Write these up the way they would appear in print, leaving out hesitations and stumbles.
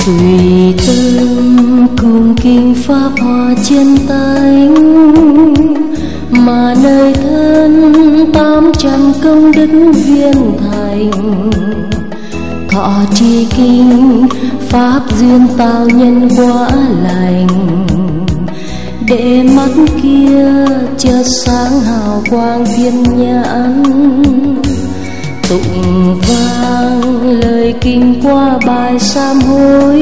tùy tâm cùng kinh pháp hòa chân tánh, mà nơi thân 800 công đức viên thành. Thọ trì kinh pháp duyên tạo nhân quả lành, để mắt kia chợt sáng hào quang thiên nhãn. Tụng vang lời kinh qua bài sám hối,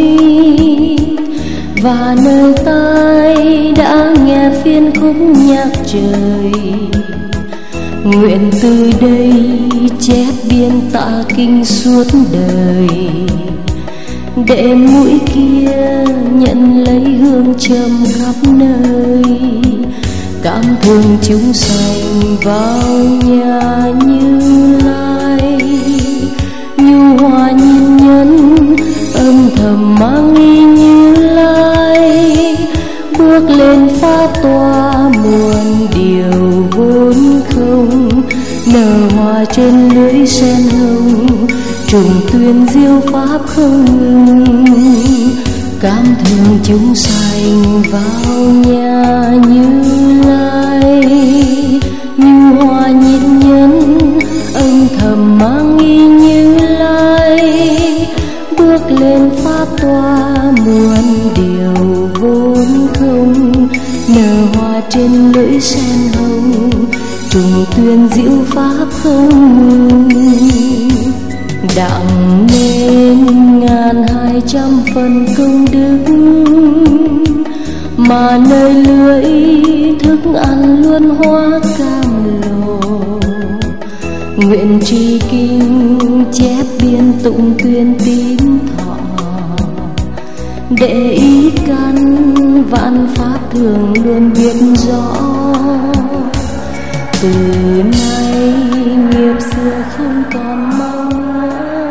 và nơi tai đã nghe phiên khúc nhạc trời. Nguyện từ đây chép biên tạ kinh suốt đời, để mũi kia nhận lấy hương trầm khắp nơi. Cảm thương chúng sanh vào nhà Như Lai, nhu hòa nhìn nhân âm thầm mang ý Như Lai. Bước lên pháp tòa muôn điều vốn không, nở hoa trên lưỡi sen hồng, trùng tuyên diệu pháp không ngừng. Cảm thương chúng sanh vào nhà Như Lai, nhu hòa nhịn nhẫn âm thầm mang ý Như Lai. Bước lên pháp tòa muôn điều vốn không, nở hoa trên lưỡi sen hồng, trùng tuyên diệu pháp không ngừng. Đặng nên 1200 phần công đức, mà nơi lưỡi thức ăn luôn hoa cam lồ. Nguyện trì kinh chép biên tụng tuyên tín thọ, để ý căn vạn pháp thường luôn biết rõ. Từ nay nghiệp xưa không còn mong mỏi.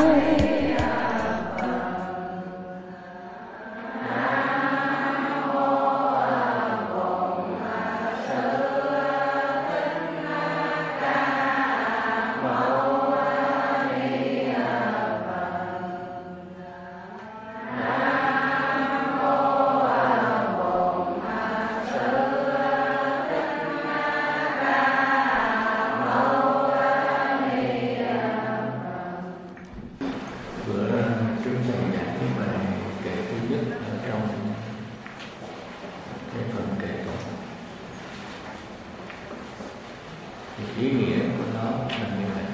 Ý nghĩa của nó là như vậy.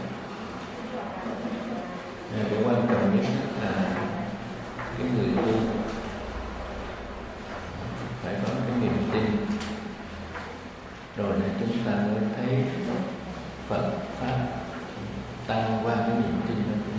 Cái quan trọng nhất là cái người tu phải có cái niềm tin, rồi là chúng ta mới thấy Phật pháp tăng qua cái niềm tin đó của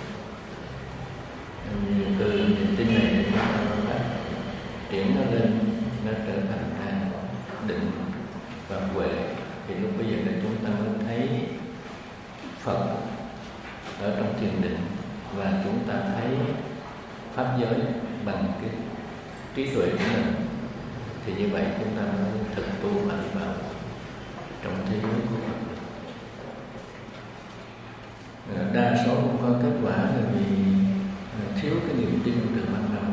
mình. Từ niềm tin này chúng ta mới triển nó lên, nó trở thành định và huệ. Thì lúc bây giờ là chúng ta mới thấy Phật ở trong thiền định, và chúng ta thấy pháp giới bằng cái trí tuệ của mình. Thì như vậy chúng ta mới thực tu hành vào trong thế giới của Phật. Đa số không có kết quả là vì thiếu cái niềm tin từ ban đầu,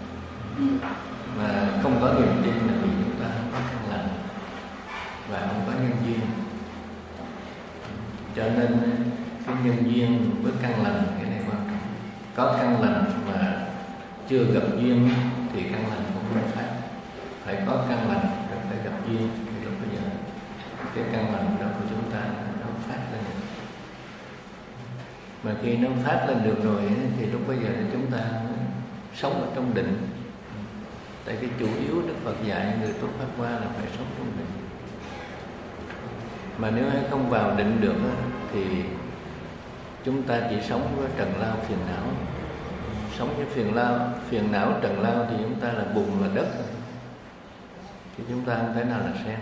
mà không có niềm tin là vì chúng ta không có căn lành và không có nhân duyên. Cho nên cái nhân duyên với căn lành cái này quan trọng. Có căn lành mà chưa gặp duyên thì căn lành cũng không phát. Phải có căn lành rồi phải gặp duyên, thì lúc bây giờ cái căn lành đó của chúng ta nó phát lên được. Mà khi nó phát lên được rồi thì lúc bây giờ chúng ta sống ở trong định. Tại cái chủ yếu Đức Phật dạy người tu pháp qua là phải sống trong định. Mà nếu không vào định được thì chúng ta chỉ sống với trần lao phiền não. Sống với phiền não trần lao thì chúng ta là bùn là đất, thì chúng ta không thể nào là sen.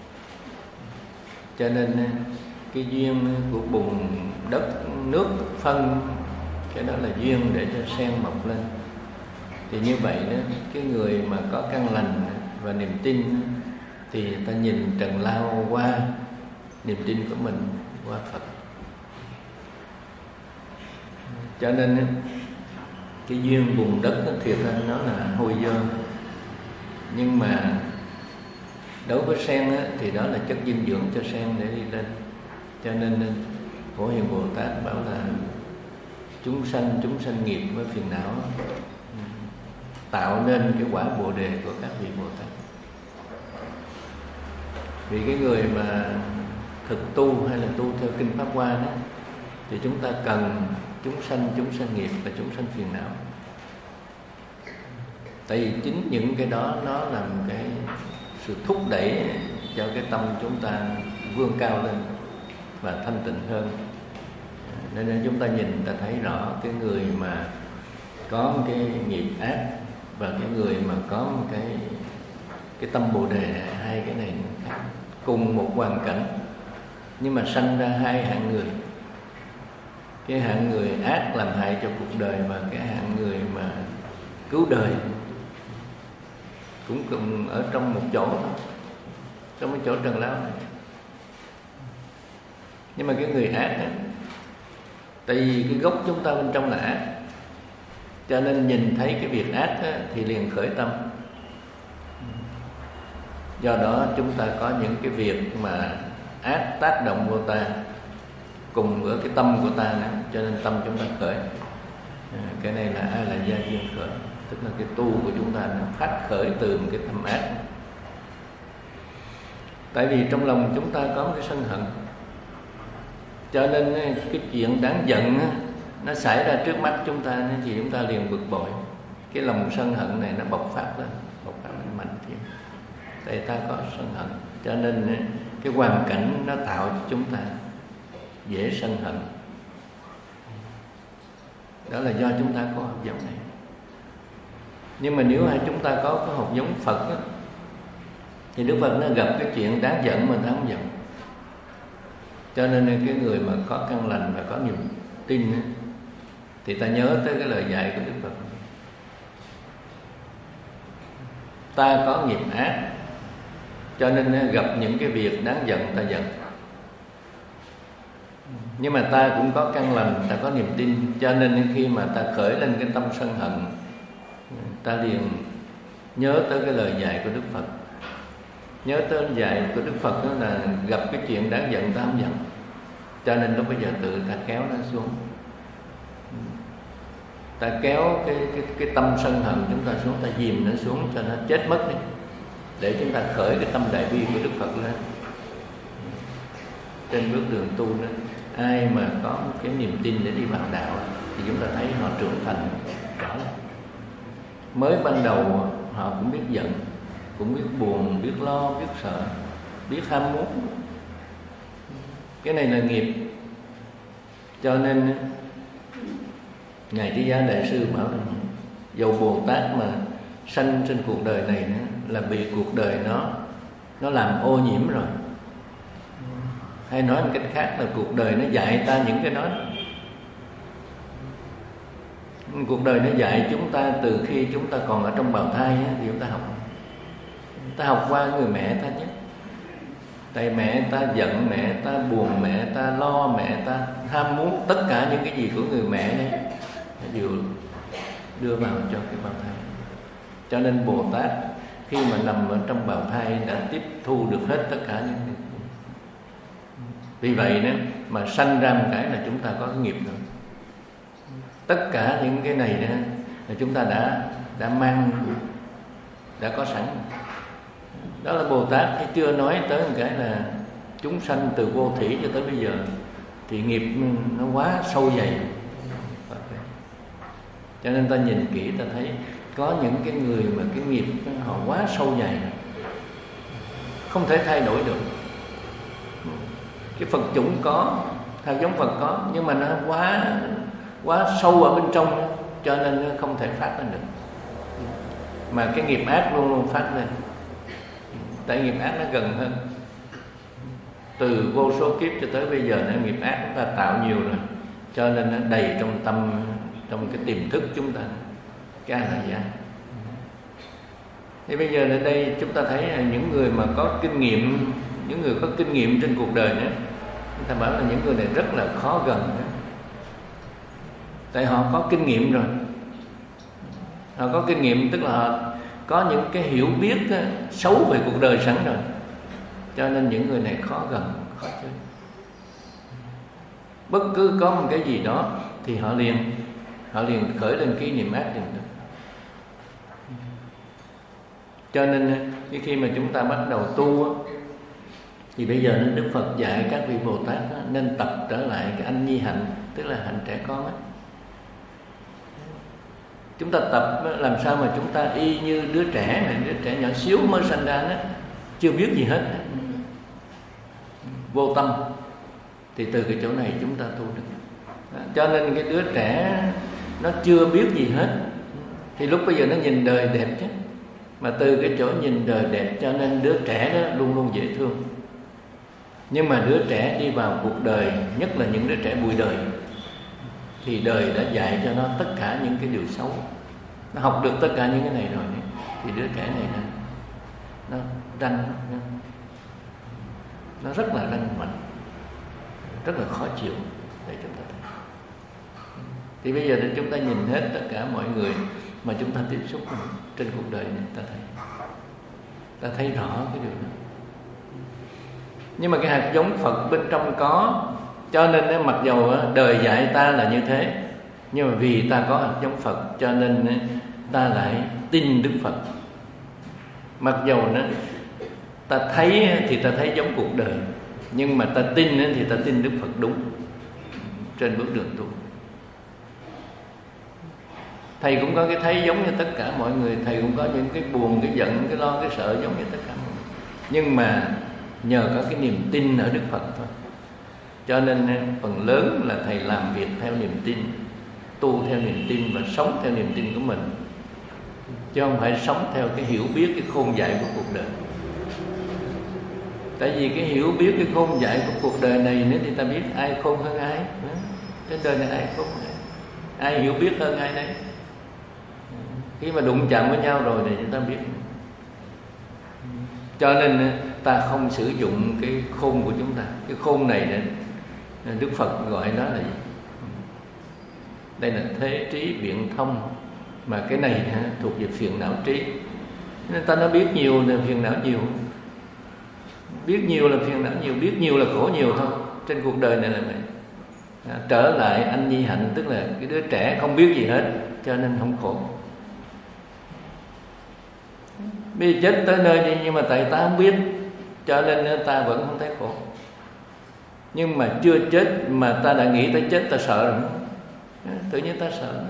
Cho nên cái duyên của bùn đất nước phân, cái đó là duyên để cho sen mọc lên. Thì như vậy đó, cái người mà có căn lành và niềm tin thì người ta nhìn trần lao qua niềm tin của mình, qua Phật. Cho nên cái duyên bùn đất đó, thiệt ra nó là hôi dơ, nhưng mà đối với sen á, thì đó là chất dinh dưỡng cho sen để đi lên. Cho nên Phổ Hiền Bồ Tát bảo là chúng sanh nghiệp với phiền não tạo nên cái quả Bồ đề của các vị Bồ Tát. Vì cái người mà thực tu hay là tu theo kinh Pháp Hoa đó, thì chúng ta cần chúng sanh nghiệp và chúng sanh phiền não. Tại vì chính những cái đó nó là một cái sự thúc đẩy cho cái tâm chúng ta vươn cao lên và thanh tịnh hơn. Nên chúng ta nhìn ta thấy rõ cái người mà có một cái nghiệp ác và cái người mà có một cái tâm Bồ đề, hai cái này cùng một hoàn cảnh nhưng mà sanh ra hai hạng người. Cái hạng người ác làm hại cho cuộc đời và cái hạng người mà cứu đời cũng cùng ở trong một chỗ, trong cái chỗ trần lao này. Nhưng mà cái người ác ấy, tại vì cái gốc chúng ta bên trong là ác, cho nên nhìn thấy cái việc ác ấy, thì liền khởi tâm. Do đó chúng ta có những cái việc mà ác tác động vô ta cùng với cái tâm của ta nữa, cho nên tâm chúng ta khởi. Cái này là ai là gia duyên khởi, tức là cái tu của chúng ta nó phát khởi từ một cái tâm ác. Tại vì trong lòng chúng ta có một cái sân hận, cho nên cái chuyện đáng giận nó xảy ra trước mắt chúng ta thì chúng ta liền bực bội. Cái lòng sân hận này nó bộc phát lên mạnh thêm. Tại ta có sân hận, cho nên cái hoàn cảnh nó tạo cho chúng ta dễ sân hận. Đó là do chúng ta có học giống này. Nhưng mà nếu chúng ta có cái học giống Phật đó, thì Đức Phật nó gặp cái chuyện đáng giận mà ta không giận. Cho nên cái người mà có căn lành và có niềm tin đó, thì ta nhớ tới cái lời dạy của Đức Phật. Ta có nghiệp ác, cho nên gặp những cái việc đáng giận ta giận. Nhưng mà ta cũng có căn lành, ta có niềm tin, cho nên khi mà ta khởi lên cái tâm sân hận, ta liền nhớ tới cái lời dạy của Đức Phật. Nhớ tới lời dạy của Đức Phật đó là gặp cái chuyện đáng giận ta không giận. Cho nên lúc bây giờ tự ta kéo nó xuống, ta kéo cái tâm sân hận chúng ta xuống, ta dìm nó xuống cho nó chết mất đi, để chúng ta khởi cái tâm đại bi của Đức Phật lên. Trên bước đường tu đó, ai mà có cái niềm tin để đi vào đạo thì chúng ta thấy họ trưởng thành rõ ràng. Mới ban đầu họ cũng biết giận, cũng biết buồn, biết lo, biết sợ, biết ham muốn. Cái này là nghiệp. Cho nên Ngài Trí Giá Đại Sư bảo rằng dầu Bồ Tát mà sanh trên cuộc đời này nữa, là bị cuộc đời nó làm ô nhiễm rồi. Hay nói một cách khác là cuộc đời nó dạy ta những cái đó. Cuộc đời nó dạy chúng ta từ khi chúng ta còn ở trong bào thai thì chúng ta học. Ta học qua người mẹ ta chứ. Tại mẹ ta giận, mẹ ta buồn, mẹ ta lo, mẹ ta ham muốn, tất cả những cái gì của người mẹ đấy đều đưa vào cho cái bào thai. Cho nên Bồ Tát khi mà nằm ở trong bào thai đã tiếp thu được hết tất cả những cái. Vì vậy đó mà sanh ra một cái là chúng ta có cái nghiệp rồi. Tất cả những cái này đó là chúng ta đã mang, đã có sẵn. Đó là Bồ Tát thì chưa nói tới một cái là chúng sanh từ vô thủy cho tới bây giờ thì nghiệp nó quá sâu dày. Cho nên ta nhìn kỹ ta thấy có những cái người mà cái nghiệp họ quá sâu dày, không thể thay đổi được. Cái Phật chủng có, theo giống Phật có, nhưng mà nó quá sâu ở bên trong, cho nên nó không thể phát lên được. Mà cái nghiệp ác luôn luôn phát lên. Tại nghiệp ác nó gần hơn. Từ vô số kiếp cho tới bây giờ nghiệp ác chúng ta tạo nhiều rồi, cho nên nó đầy trong tâm, trong cái tiềm thức chúng ta, cái A La Gia. Thì bây giờ ở đây chúng ta thấy là những người mà có kinh nghiệm, những người có kinh nghiệm trên cuộc đời nữa, chúng ta bảo là những người này rất là khó gần nữa. Tại họ có kinh nghiệm rồi. Họ có kinh nghiệm, tức là họ có những cái hiểu biết xấu về cuộc đời sẵn rồi, cho nên những người này khó gần, khó chơi. Bất cứ có một cái gì đó thì họ liền khởi lên cái niệm ác liền được. Cho nên khi mà chúng ta bắt đầu tu thì bây giờ Đức Phật dạy các vị Bồ Tát nên tập trở lại cái anh nhi hạnh, tức là hạnh trẻ con ấy. Chúng ta tập làm sao mà chúng ta y như đứa trẻ nhỏ xíu mới sanh ra đó, chưa biết gì hết, vô tâm, thì từ cái chỗ này chúng ta tu được. Cho nên cái đứa trẻ nó chưa biết gì hết thì lúc bây giờ nó nhìn đời đẹp chứ. Mà từ cái chỗ nhìn đời đẹp cho nên đứa trẻ đó luôn luôn dễ thương. Nhưng mà đứa trẻ đi vào cuộc đời, nhất là những đứa trẻ bụi đời, thì đời đã dạy cho nó tất cả những cái điều xấu. Nó học được tất cả những cái này rồi thì đứa trẻ này nó ranh, nó rất là ranh mạnh, rất là khó chịu để chúng ta thấy. Thì bây giờ để chúng ta nhìn hết tất cả mọi người mà chúng ta tiếp xúc trên cuộc đời này, ta thấy rõ cái điều đó. Nhưng mà cái hạt giống Phật bên trong có, cho nên mặc dầu đời dạy ta là như thế, nhưng mà vì ta có hạt giống Phật cho nên ta lại tin Đức Phật. Mặc dầu ta thấy thì ta thấy giống cuộc đời, nhưng mà ta tin thì ta tin Đức Phật đúng trên bước đường tu. Thầy cũng có cái thấy giống như tất cả mọi người, thầy cũng có những cái buồn, cái giận, cái lo, cái sợ giống như tất cả mọi người. Nhưng mà nhờ có cái niềm tin ở Đức Phật thôi, cho nên phần lớn là thầy làm việc theo niềm tin, tu theo niềm tin và sống theo niềm tin của mình, chứ không phải sống theo cái hiểu biết, cái khôn dạy của cuộc đời. Tại vì cái hiểu biết, cái khôn dạy của cuộc đời này, nếu thì ta biết ai khôn hơn ai. Trên đời này ai khôn hơn ai hiểu biết hơn ai đấy. Khi mà đụng chạm với nhau rồi thì chúng ta biết. Cho nên ta không sử dụng cái khôn của chúng ta. Cái khôn này Đức Phật gọi nó là gì? Đây là thế trí biện thông. Mà cái này thuộc về phiền não trí. Nên ta nói biết nhiều là phiền não nhiều. Biết nhiều là phiền não nhiều, biết nhiều là khổ nhiều thôi. Trên cuộc đời này là vậy. Trở lại anh nhi hạnh, tức là cái đứa trẻ không biết gì hết, cho nên không khổ. Bây giờ chết tới nơi đi, nhưng mà tại ta không biết, cho nên ta vẫn không thấy khổ. Nhưng mà chưa chết mà ta đã nghĩ tới chết, ta sợ rồi, tự nhiên ta sợ.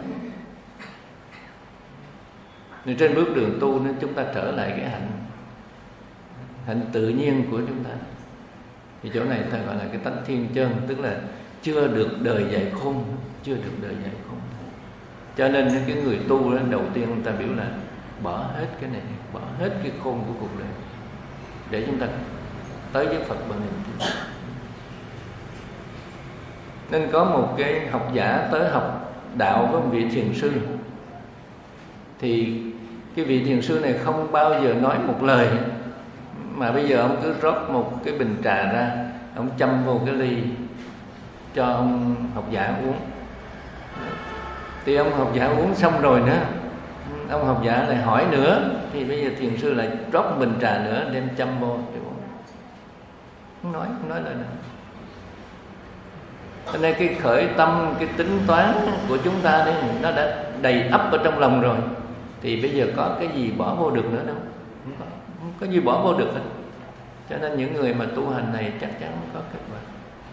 Nên trên bước đường tu nên chúng ta trở lại cái hạnh tự nhiên của chúng ta. Thì chỗ này ta gọi là cái tánh thiên chân, tức là chưa được đời dạy khôn, chưa được đời dạy khôn. Cho nên cái người tu đó, đầu tiên người ta biểu là bỏ hết cái này, bỏ hết cái khôn của cuộc đời để chúng ta tới với Phật bằng niềm tin. Nên có một cái học giả tới học đạo với một vị thiền sư, thì cái vị thiền sư này không bao giờ nói một lời, mà bây giờ ông cứ rót một cái bình trà ra, ông châm vô cái ly cho ông học giả uống. Thì ông học giả uống xong rồi nữa, ông học giả lại hỏi nữa, thì bây giờ thiền sư lại rót một bình trà nữa đem châm vô để uống. Không nói lời nào. Cho nên cái khởi tâm, cái tính toán của chúng ta đấy, nó đã đầy ắp ở trong lòng rồi, thì bây giờ có cái gì bỏ vô được nữa đâu, không có gì bỏ vô được hết. Cho nên những người mà tu hành này chắc chắn có kết quả.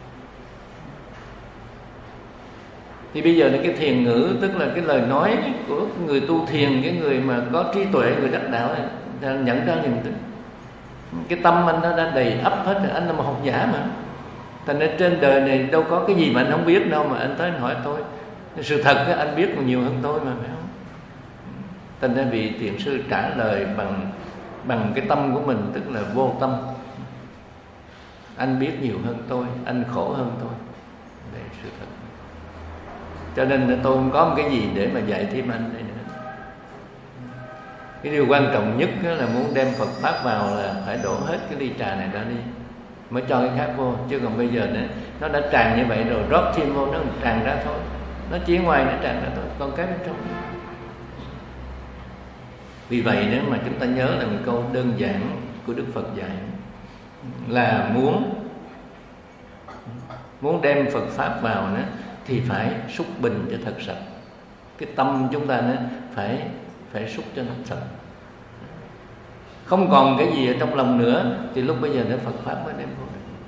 Thì bây giờ là cái thiền ngữ, tức là cái lời nói của người tu thiền, cái người mà có trí tuệ, người đắc đạo này, nhận ra niềm tin. Cái tâm anh nó đã đầy ắp hết rồi, anh là một học giả mà. Thành ra trên đời này đâu có cái gì mà anh không biết đâu mà anh tới anh hỏi tôi. Sự thật đó, anh biết còn nhiều hơn tôi mà, phải không? Thành ra vị thiền sư trả lời bằng cái tâm của mình, tức là vô tâm. Anh biết nhiều hơn tôi, anh khổ hơn tôi. Đây là sự thật. Cho nên tôi không có một cái gì để mà dạy thêm anh đây nữa. Cái điều quan trọng nhất là muốn đem Phật Pháp vào là phải đổ hết cái ly trà này ra đi, mới cho cái khác vô. Chứ còn bây giờ nó đã tràn như vậy rồi, rót thêm vô nó tràn ra thôi. Nó chỉ ngoài nó tràn ra thôi, còn cái bên trong. Vì vậy nếu mà chúng ta nhớ là một câu đơn giản của Đức Phật dạy là muốn đem Phật Pháp vào nữa thì phải xúc bình cho thật sạch. Cái tâm chúng ta nữa phải xúc cho nó sạch. Không còn cái gì ở trong lòng nữa thì lúc bây giờ nữa Phật Pháp mới đem vô.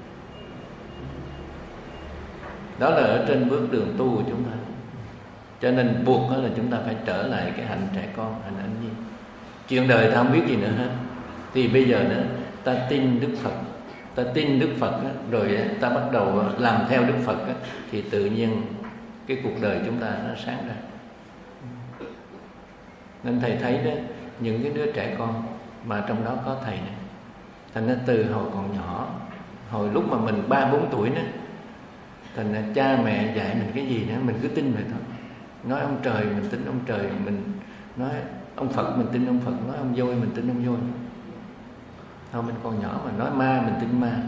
Đó là ở trên bước đường tu của chúng ta. Cho nên buộc đó là chúng ta phải trở lại cái hạnh trẻ con, hạnh anh nhi. Chuyện đời ta không biết gì nữa hết. Thì bây giờ nữa ta tin Đức Phật, ta tin Đức Phật đó, rồi ta bắt đầu làm theo Đức Phật đó, thì tự nhiên cái cuộc đời chúng ta nó sáng ra. Nên thầy thấy đó, những cái đứa trẻ con mà trong đó có thầy này, thành ra từ hồi còn nhỏ, hồi lúc mà mình 3-4 tuổi nữa, thành ra cha mẹ dạy mình cái gì nữa mình cứ tin vậy thôi. Nói ông trời mình tin ông trời, mình nói ông Phật mình tin ông Phật, nói ông voi mình tin ông voi. Thôi mình còn nhỏ mà nói ma mình tin ma.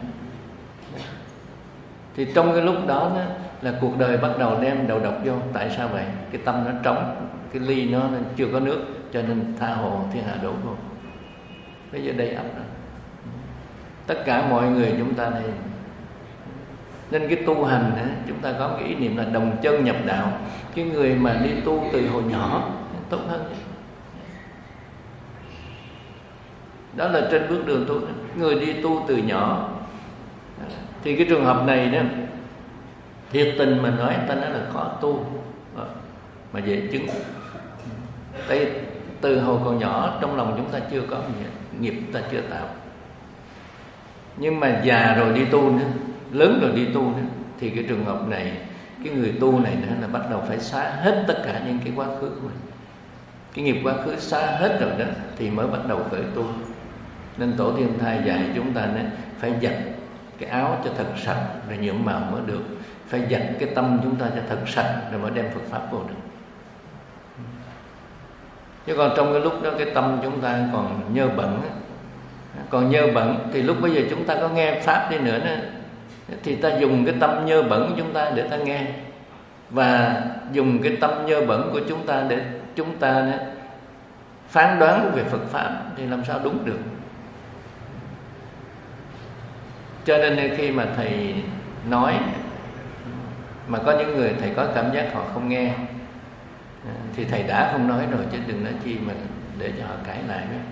Thì trong cái lúc đó là cuộc đời bắt đầu đem đầu độc vô. Tại sao vậy? Cái tâm nó trống, cái ly nó chưa có nước, cho nên tha hồ thiên hạ đổ vô. Bây giờ đầy ắp rồi. Tất cả mọi người chúng ta đây. Nên cái tu hành chúng ta có cái ý niệm là đồng chân nhập đạo. Cái người mà đi tu từ hồi nhỏ tốt hơn. Đó là trên bước đường tu. Người đi tu từ nhỏ. Thì cái trường hợp này đó, thiệt tình mà nói, ta nói là khó tu mà dễ chứng. Tại từ hồi còn nhỏ trong lòng chúng ta chưa có nghiệp, ta chưa tạo. Nhưng mà già rồi đi tu nữa, lớn rồi đi tu nữa, thì cái trường hợp này, cái người tu này nữa là bắt đầu phải xá hết tất cả những cái quá khứ của mình. Cái nghiệp quá khứ xá hết rồi đó thì mới bắt đầu khởi tu. Nên Tổ Thiên Thai dạy chúng ta nữa, phải giặt cái áo cho thật sạch rồi nhuộm màu mới được. Phải giặt cái tâm chúng ta cho thật sạch rồi mới đem Phật Pháp vô được. Chứ còn trong cái lúc đó cái tâm chúng ta còn nhơ bẩn, thì lúc bây giờ chúng ta có nghe Pháp đi nữa thì ta dùng cái tâm nhơ bẩn của chúng ta để ta nghe, và dùng cái tâm nhơ bẩn của chúng ta để chúng ta phán đoán về Phật Pháp thì làm sao đúng được. Cho nên khi mà thầy nói mà có những người thầy có cảm giác họ không nghe thì thầy đã không nói rồi, chứ đừng nói chi mà để cho họ cãi lại nữa.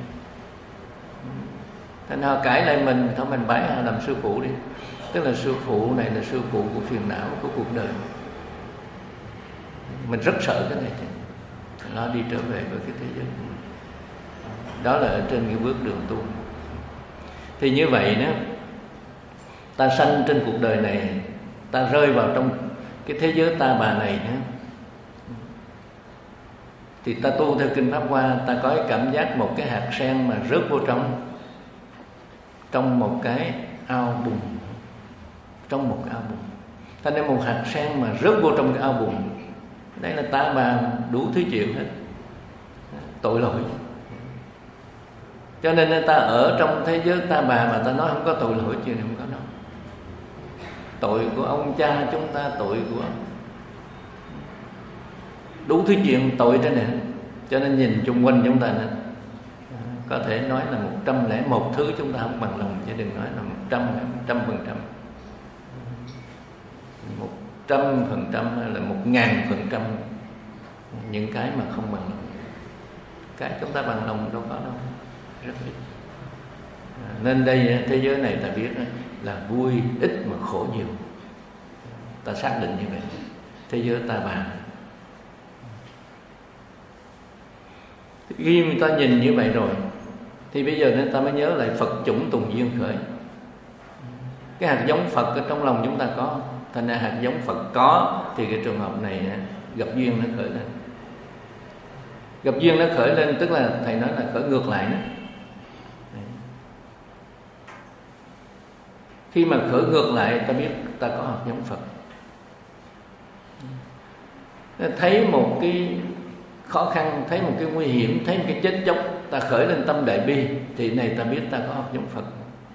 Thành họ cãi lại mình, thôi mình bái họ làm sư phụ đi. Tức là sư phụ này là sư phụ của phiền não, của cuộc đời. Mình rất sợ cái này chứ. Nó đi trở về với cái thế giới. Đó là ở trên cái bước đường tu. Thì như vậy đó, ta sanh trên cuộc đời này, ta rơi vào trong cái thế giới ta bà này nữa, thì ta tu theo Kinh Pháp Hoa, ta có cái cảm giác một cái hạt sen mà rớt vô trong một cái ao bùn. Trong một cái ao bùn. Ta đem một hạt sen mà rớt vô trong cái ao bùn. Đây là ta bà đủ thứ chuyện hết. Tội lỗi. Cho nên ta ở trong thế giới ta bà mà ta nói không có tội lỗi, chuyện này không có đâu. Tội của ông cha chúng ta, tội của đủ thứ chuyện tội trên này. Cho nên nhìn chung quanh chúng ta có thể nói là 101 thứ chúng ta không bằng lòng, chứ đừng nói là 100%. 100% hay là 1000% những cái mà không bằng lòng. Cái chúng ta bằng lòng đâu có đâu, rất ít. Nên đây thế giới này ta biết là vui ít mà khổ nhiều. Ta xác định như vậy. Thế giới ta bà. Khi người ta nhìn như vậy rồi thì bây giờ ta mới nhớ lại Phật chủng tùng duyên khởi. Cái hạt giống Phật ở trong lòng chúng ta có. Thành ra hạt giống Phật có thì cái trường hợp này gặp duyên nó khởi lên. Gặp duyên nó khởi lên tức là thầy nói là khởi ngược lại đó. Khi mà khởi ngược lại ta biết ta có hạt giống Phật. Thấy một cái khó khăn, thấy một cái nguy hiểm, thấy một cái chết chóc, ta khởi lên tâm đại bi thì này ta biết ta có hạt giống Phật.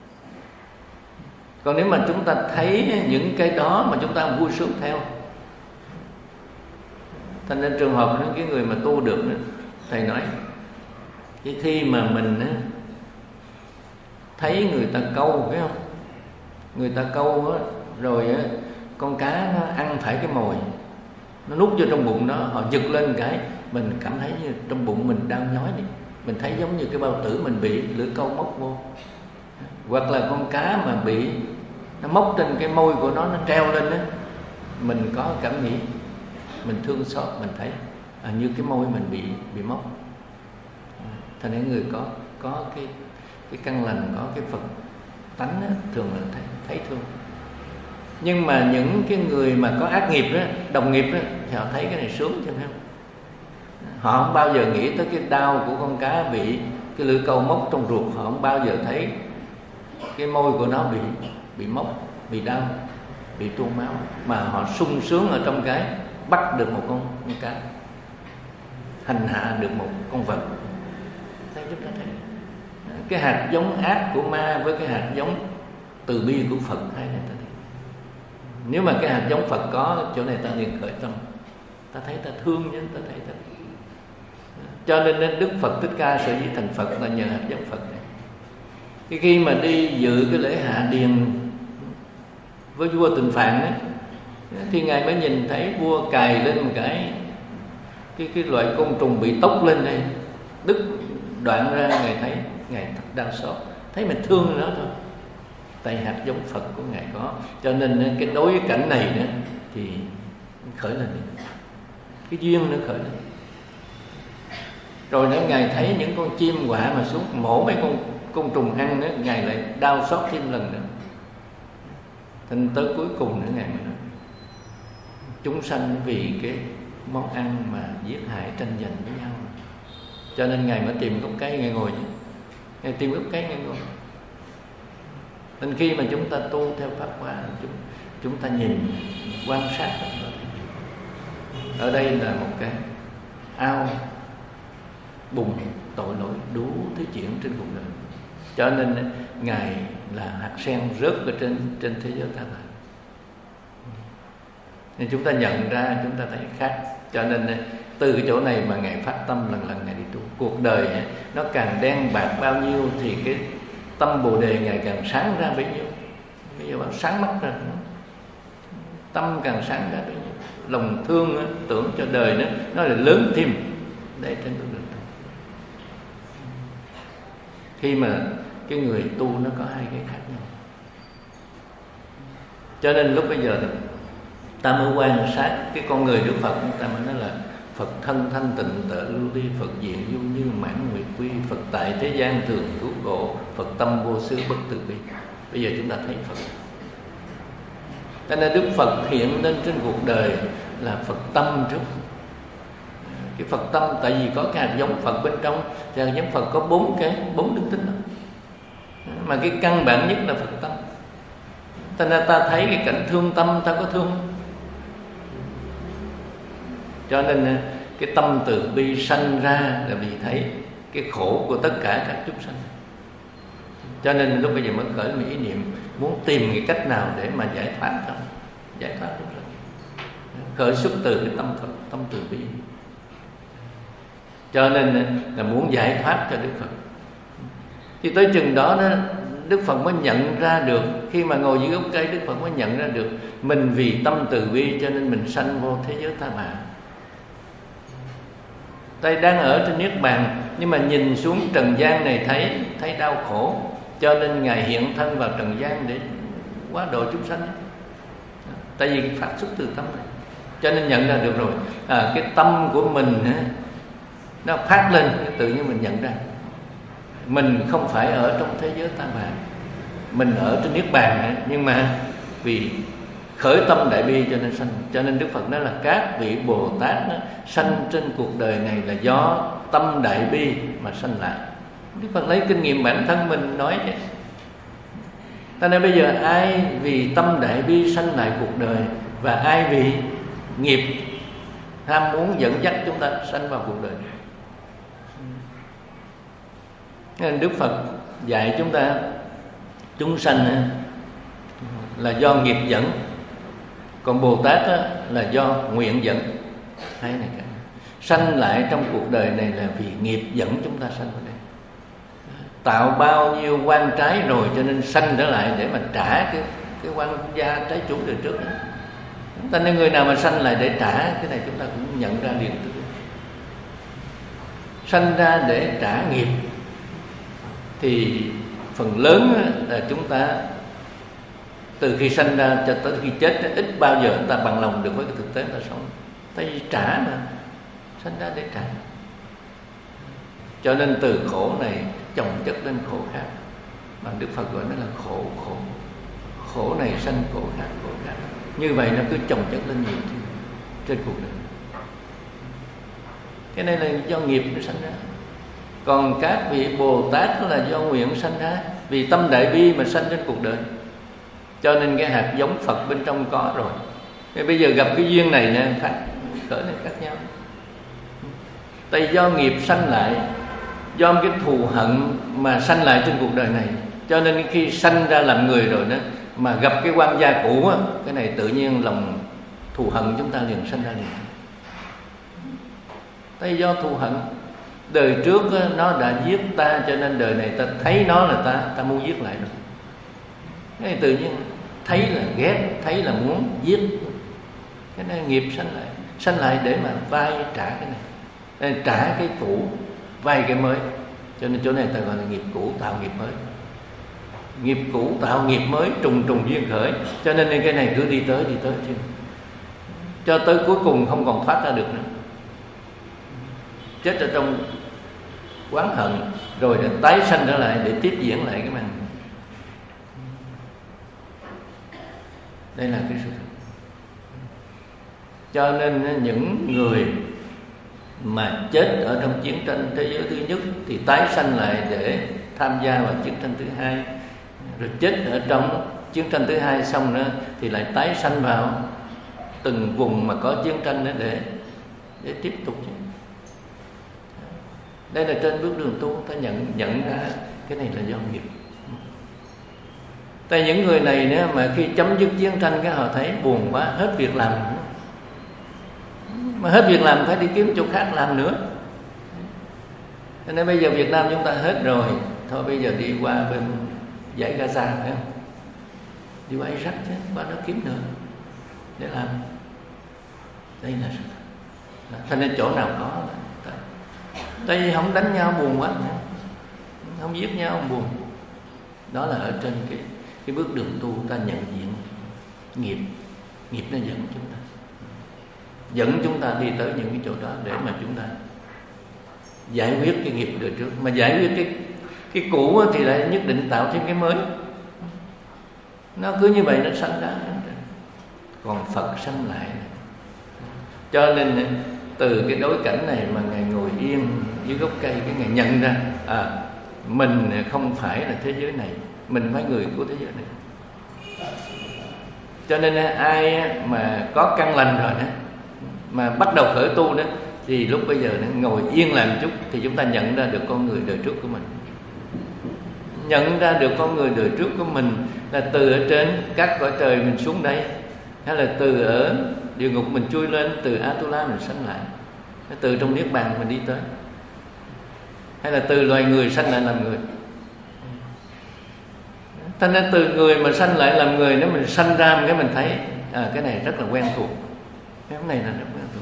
Còn nếu mà chúng ta thấy những cái đó mà chúng ta vui sướng theo, thành nên trường hợp những cái người mà tu được nữa, thầy nói Cái khi mà mình á, thấy người ta câu, phải không? Người ta câu á, rồi á, con cá nó ăn phải cái mồi, nó nút vô trong bụng nó, họ giật lên cái mình cảm thấy như trong bụng mình đang nhói đi. Mình thấy giống như cái bao tử mình bị lưỡi câu móc vô. Hoặc là con cá mà bị nó móc trên cái môi của nó treo lên á, mình có cảm nghĩ, mình thương xót, mình thấy như cái môi mình bị móc. Thành ra người có cái căn lành, có cái Phật tánh á, thường là thấy thương. Nhưng mà những cái người mà có ác nghiệp đó, đồng nghiệp đó, thì họ thấy cái này sướng chứ không? Họ không bao giờ nghĩ tới cái đau của con cá bị cái lưỡi câu móc trong ruột. Họ không bao giờ thấy cái môi của nó bị móc, bị đau, bị tuôn máu. Mà họ sung sướng ở trong cái bắt được một con cá, hành hạ được một con vật. Thấy chúng ta thấy cái hạt giống ác của ma với cái hạt giống từ bi của Phật, hay là ta thấy. Nếu mà cái hạt giống Phật có chỗ này, ta liền khởi tâm, ta thấy ta thương chứ, ta thấy ta. Cho nên Đức Phật Thích Ca sở dĩ thành Phật là nhờ hạt giống Phật này. Khi mà đi dự cái lễ hạ điền với vua Tịnh Phạn ấy, thì ngài mới nhìn thấy vua cài lên một cái loại côn trùng bị tốc lên đây, đứt đoạn ra. Ngài thấy, ngài thật đau xót, thấy mình thương nó thôi. Tại hạt giống Phật của ngài có, cho nên cái đối với cảnh này nữa thì khởi lên, cái duyên nó khởi lên. Rồi nữa ngài thấy những con chim quạ mà xuống mổ mấy con côn trùng ăn nữa, ngài lại đau xót thêm lần nữa. Thành tới cuối cùng nữa ngài mới nói chúng sanh vì cái món ăn mà giết hại tranh giành với nhau, cho nên ngài mới tìm gốc cây ngài ngồi chứ. Ngài tìm gốc cây ngài ngồi. Nên khi mà chúng ta tu theo Pháp Hoa, chúng ta nhìn, quan sát ở đây là một cái ao bùn tội lỗi đủ thứ chuyện trên cuộc đời. Cho nên ngài là hạt sen rớt ở trên thế giới ta bà. Nên chúng ta nhận ra, chúng ta thấy khác. Cho nên từ cái chỗ này mà ngài phát tâm lần lần ngài đi tu. Cuộc đời nó càng đen bạc bao nhiêu thì cái tâm Bồ Đề ngày càng sáng ra bấy nhiêu. Bây giờ sáng mắt ra, tâm càng sáng ra bấy nhiêu. Lòng thương tưởng cho đời nó là lớn thêm. Để trên con đường tu. Khi mà cái người tu nó có hai cái khác nhau, cho nên lúc bây giờ ta mới quan sát cái con người Đức Phật. Ta mới nói là Phật thân thanh tịnh tợ lưu ly, Phật diện du như mãn nguyệt quy, Phật tại thế gian thường cứu độ, Phật tâm vô xứ bất từ bi. Bây giờ chúng ta thấy Phật. Cho nên Đức Phật hiện lên trên cuộc đời là Phật tâm trước. Cái Phật tâm, tại vì có cái hạt giống Phật bên trong, thì hạt giống Phật có bốn đức tính đó. Mà cái căn bản nhất là Phật tâm. Cho nên ta thấy cái cảnh thương tâm, ta có thương. Cho nên cái tâm từ bi sanh ra là vì thấy cái khổ của tất cả các chúng sanh. Cho nên lúc bây giờ mới khởi một ý niệm muốn tìm cái cách nào để mà giải thoát chúng sanh. Khởi xuất từ cái tâm Phật, tâm từ bi. Cho nên là muốn giải thoát cho Đức Phật. Thì tới chừng đó Đức Phật mới nhận ra được. Khi mà ngồi dưới gốc cây, Đức Phật mới nhận ra được mình vì tâm từ bi cho nên mình sanh vô thế giới ta bà. Tay đang ở trên Niết Bàn, nhưng mà nhìn xuống trần gian này thấy đau khổ, cho nên ngài hiện thân vào trần gian để hóa độ chúng sanh. Tại vì phát xuất từ tâm này, cho nên nhận ra được rồi. Cái tâm của mình nó phát lên, tự nhiên mình nhận ra mình không phải ở trong thế giới ta bà, mình ở trên Niết Bàn, nhưng mà vì khởi tâm đại bi cho nên sanh. Cho nên Đức Phật nói là các vị Bồ Tát sanh trên cuộc đời này là do tâm đại bi mà sanh lại. Đức Phật lấy kinh nghiệm bản thân mình nói chứ. Ta nên bây giờ ai vì tâm đại bi sanh lại cuộc đời, và ai vì nghiệp ham muốn dẫn dắt chúng ta sanh vào cuộc đời. Nên Đức Phật dạy chúng ta chúng sanh là do nghiệp dẫn, còn Bồ Tát là do nguyện dẫn. Hai này cả. Sanh lại trong cuộc đời này là vì nghiệp dẫn chúng ta sanh vào đây. tạo bao nhiêu quan trái rồi, cho nên sanh trở lại để mà trả cái quan gia trái chủ đời trước đó. Cho nên người nào mà sanh lại để trả, cái này chúng ta cũng nhận ra liền. Sanh ra để trả nghiệp thì phần lớn là chúng ta từ khi sanh ra cho tới khi chết, ít bao giờ ta bằng lòng được với cái thực tế ta sống. Tại vì trả mà, sanh ra để trả. Cho nên từ khổ này chồng chất lên khổ khác, mà Đức Phật gọi nó là khổ. Khổ này sanh khổ khác. Như vậy nó cứ chồng chất lên nhiều trên cuộc đời. Cái này là do nghiệp nó sanh ra. Còn các vị Bồ Tát là do nguyện sanh ra, vì tâm đại bi mà sanh trên cuộc đời. Cho nên cái hạt giống Phật bên trong có rồi. Thì bây giờ gặp cái duyên này nè, khởi lên khác nhau. Tại do nghiệp sanh lại, do cái thù hận mà sanh lại trên cuộc đời này. Cho nên khi sanh ra làm người rồi đó, mà gặp cái quan gia cũ á, cái này tự nhiên lòng thù hận chúng ta liền sanh ra liền. Tại do thù hận, đời trước á, nó đã giết ta, cho nên đời này ta thấy nó là ta muốn giết lại rồi. Cái này tự nhiên thấy là ghét, thấy là muốn giết. Cái này nghiệp sanh lại để mà vay trả cái này, trả cái cũ, vay cái mới. Cho nên chỗ này ta gọi là nghiệp cũ tạo nghiệp mới. Nghiệp cũ tạo nghiệp mới, trùng duyên khởi. Cho nên cái này cứ đi tới chứ, cho tới cuối cùng không còn thoát ra được nữa. Chết ở trong oán hận, rồi để tái sanh trở lại để tiếp diễn lại cái màn. Đây là cái sự thật. Cho nên những người mà chết ở trong chiến tranh thế giới thứ nhất thì tái sanh lại để tham gia vào chiến tranh thứ hai, rồi chết ở trong chiến tranh thứ hai xong nữa thì lại tái sanh vào từng vùng mà có chiến tranh để tiếp tục. Đây là trên bước đường tu ta nhận ra cái này là do nghiệp. Tại những người này nữa mà khi chấm dứt chiến tranh cái họ thấy buồn quá, hết việc làm nữa. Mà hết việc làm phải đi kiếm chỗ khác làm nữa. Cho nên bây giờ Việt Nam chúng ta hết rồi, thôi bây giờ đi qua bên dãy Gaza phải không? Đi qua Iraq chứ, qua đó kiếm nữa để làm. Đây là sự thật. Cho nên chỗ nào có tại vì không đánh nhau buồn quá, không giết nhau buồn. Đó là ở trên cái bước đường tu ta nhận diện nghiệp nó dẫn chúng ta đi tới những cái chỗ đó để mà chúng ta giải quyết cái nghiệp đời trước. Mà giải quyết cái cũ thì lại nhất định tạo thêm cái mới. Nó cứ như vậy nó sanh ra. Còn Phật sanh lại. Cho nên từ cái đối cảnh này mà Ngài ngồi yên dưới gốc cây, cái Ngài nhận ra mình không phải là thế giới này, mình phải người của thế giới này. Cho nên ai mà có căn lành rồi đó, mà bắt đầu khởi tu đó, thì lúc bây giờ ngồi yên làm chút thì chúng ta nhận ra được con người đời trước của mình. Nhận ra được con người đời trước của mình là từ ở trên các cõi trời mình xuống đây, hay là từ ở địa ngục mình chui lên, từ Atula mình sanh lại, hay từ trong Niết Bàn mình đi tới, hay là từ loài người sanh lại làm người. Thành ra từ người mà sanh lại làm người, nếu mình sanh ra cái mình thấy cái này rất là quen thuộc, cái này là rất quen thuộc.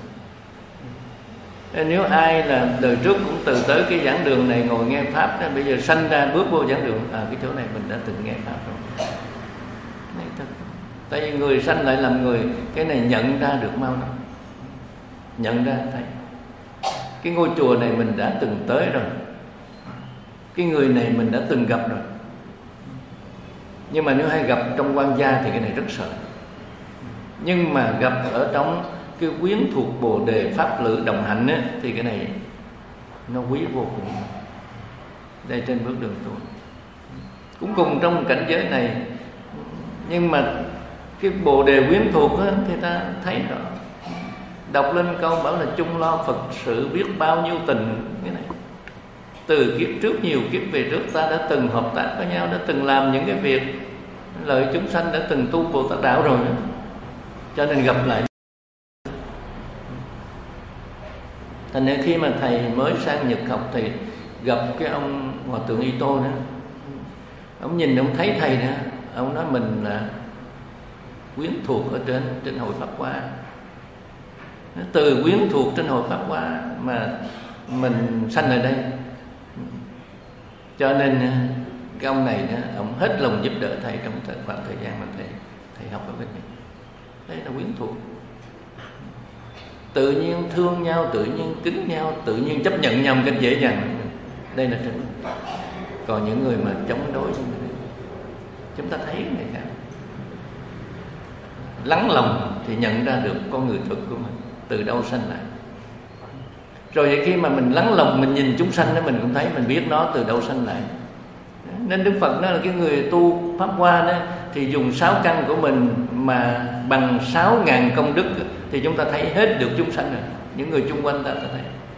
Nếu ai là đời trước cũng từ tới cái giảng đường này ngồi nghe pháp đó, bây giờ sanh ra bước vô giảng đường, cái chỗ này mình đã từng nghe pháp rồi. Này thật. Tại vì người sanh lại làm người, cái này nhận ra được mau lắm. Nhận ra thấy cái ngôi chùa này mình đã từng tới rồi, cái người này mình đã từng gặp rồi. Nhưng mà nếu hay gặp trong quan gia thì cái này rất sợ. Nhưng mà gặp ở trong cái quyến thuộc Bồ Đề Pháp Lữ đồng hành á, thì cái này nó quý vô cùng. Đây trên bước đường tu cũng cùng trong cảnh giới này, nhưng mà cái Bồ Đề quyến thuộc á, thì ta thấy rõ. Đọc lên câu bảo là chung lo Phật sự biết bao nhiêu tình. Cái này từ kiếp trước, nhiều kiếp về trước ta đã từng hợp tác với nhau, đã từng làm những cái việc lợi chúng sanh, đã từng tu Bồ Tát đạo rồi nữa. Cho nên gặp lại. Thành ra khi mà thầy mới sang Nhật học thì gặp cái ông hòa thượng Y Tô nữa, ông nhìn ông thấy thầy nữa, ông nói mình là quyến thuộc ở trên hội Pháp Hoa. Từ quyến thuộc trên hội Pháp Hoa mà mình sanh ở đây, cho nên cái ông này ông hết lòng giúp đỡ thầy trong khoảng thời gian mà thầy học ở bên mình. Đây là quyến thuộc, tự nhiên thương nhau, tự nhiên kính nhau, tự nhiên chấp nhận nhau một cách dễ dàng. Đây là trinh. Còn những người mà chống đối chúng ta thấy này khác, lắng lòng thì nhận ra được con người thực của mình từ đâu sanh lại. Rồi vậy khi mà mình lắng lòng, mình nhìn chúng sanh đó, mình cũng thấy, mình biết nó từ đâu sanh lại. Nên Đức Phật nói là cái người tu Pháp Hoa đó thì dùng 6 căn của mình mà bằng 6.000 công đức thì chúng ta thấy hết được chúng sanh rồi. Những người chung quanh ta thấy.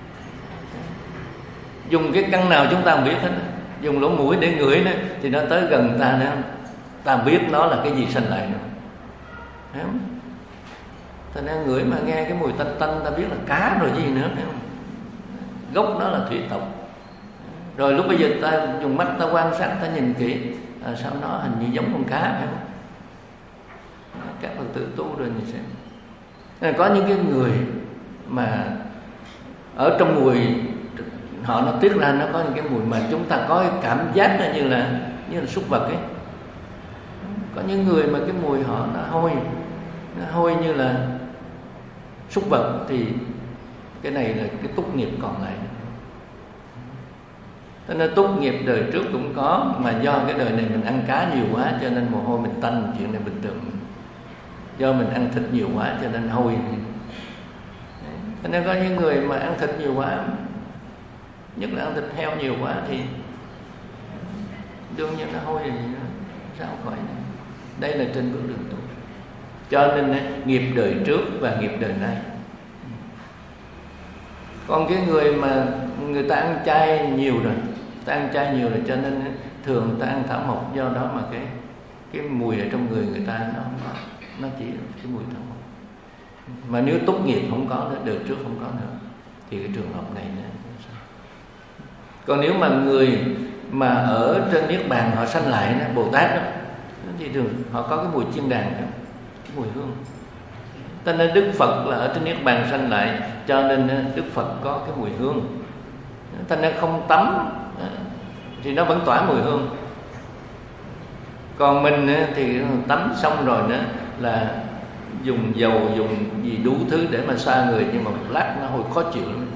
Dùng cái căn nào chúng ta không biết hết. Dùng lỗ mũi để ngửi đó, thì nó tới gần ta nữa, ta biết nó là cái gì sanh lại nữa. Thấy không? Ta đang ngửi mà nghe cái mùi tanh tanh, ta biết là cá rồi gì nữa, thấy không? Gốc nó là thủy tộc. Rồi lúc bây giờ ta dùng mắt ta quan sát, ta nhìn kỹ, sao nó hình như giống con cá, phải không? Các Phật tử tu rồi như thế. Có những cái người mà ở trong mùi họ nó tiết ra, nó có những cái mùi mà chúng ta có cái cảm giác là như là súc vật ấy. Có những người mà cái mùi họ nó hôi như là súc vật, thì cái này là cái túc nghiệp còn lại. Cho nên túc nghiệp đời trước cũng có, mà do cái đời này mình ăn cá nhiều quá cho nên mồ hôi mình tanh, chuyện này bình thường. Do mình ăn thịt nhiều quá cho nên hôi. Cho nên có những người mà ăn thịt nhiều quá, nhất là ăn thịt heo nhiều quá thì đương nhiên nó hôi thì sao khỏi này. Đây là trên bước đường tu. Cho nên nghiệp đời trước và nghiệp đời nay. Còn cái người mà người ta ăn chay nhiều rồi, cho nên thường ta ăn thảo mộc, do đó mà cái mùi ở trong người ta nó chỉ cái mùi thảo mộc. Mà nếu tốt nghiệp không có nữa, đời trước không có nữa, thì cái trường hợp này nữa. Còn nếu mà người mà ở trên Niết Bàn họ sanh lại đó, Bồ Tát đó, thì thường họ có cái mùi chiên đàn đó, cái mùi hương. Cho nên Đức Phật là ở trên Niết Bàn sanh lại, cho nên Đức Phật có cái mùi hương. Cho nên không tắm thì nó vẫn tỏa mùi hương. Còn mình thì tắm xong rồi nữa là dùng dầu, dùng gì đủ thứ để mà xoa người, nhưng mà một lát nó hôi khó chịu lắm.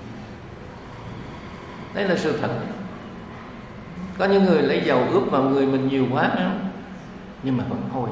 Đấy là sự thật. Có những người lấy dầu ướp vào người mình nhiều quá đó, nhưng mà vẫn hôi.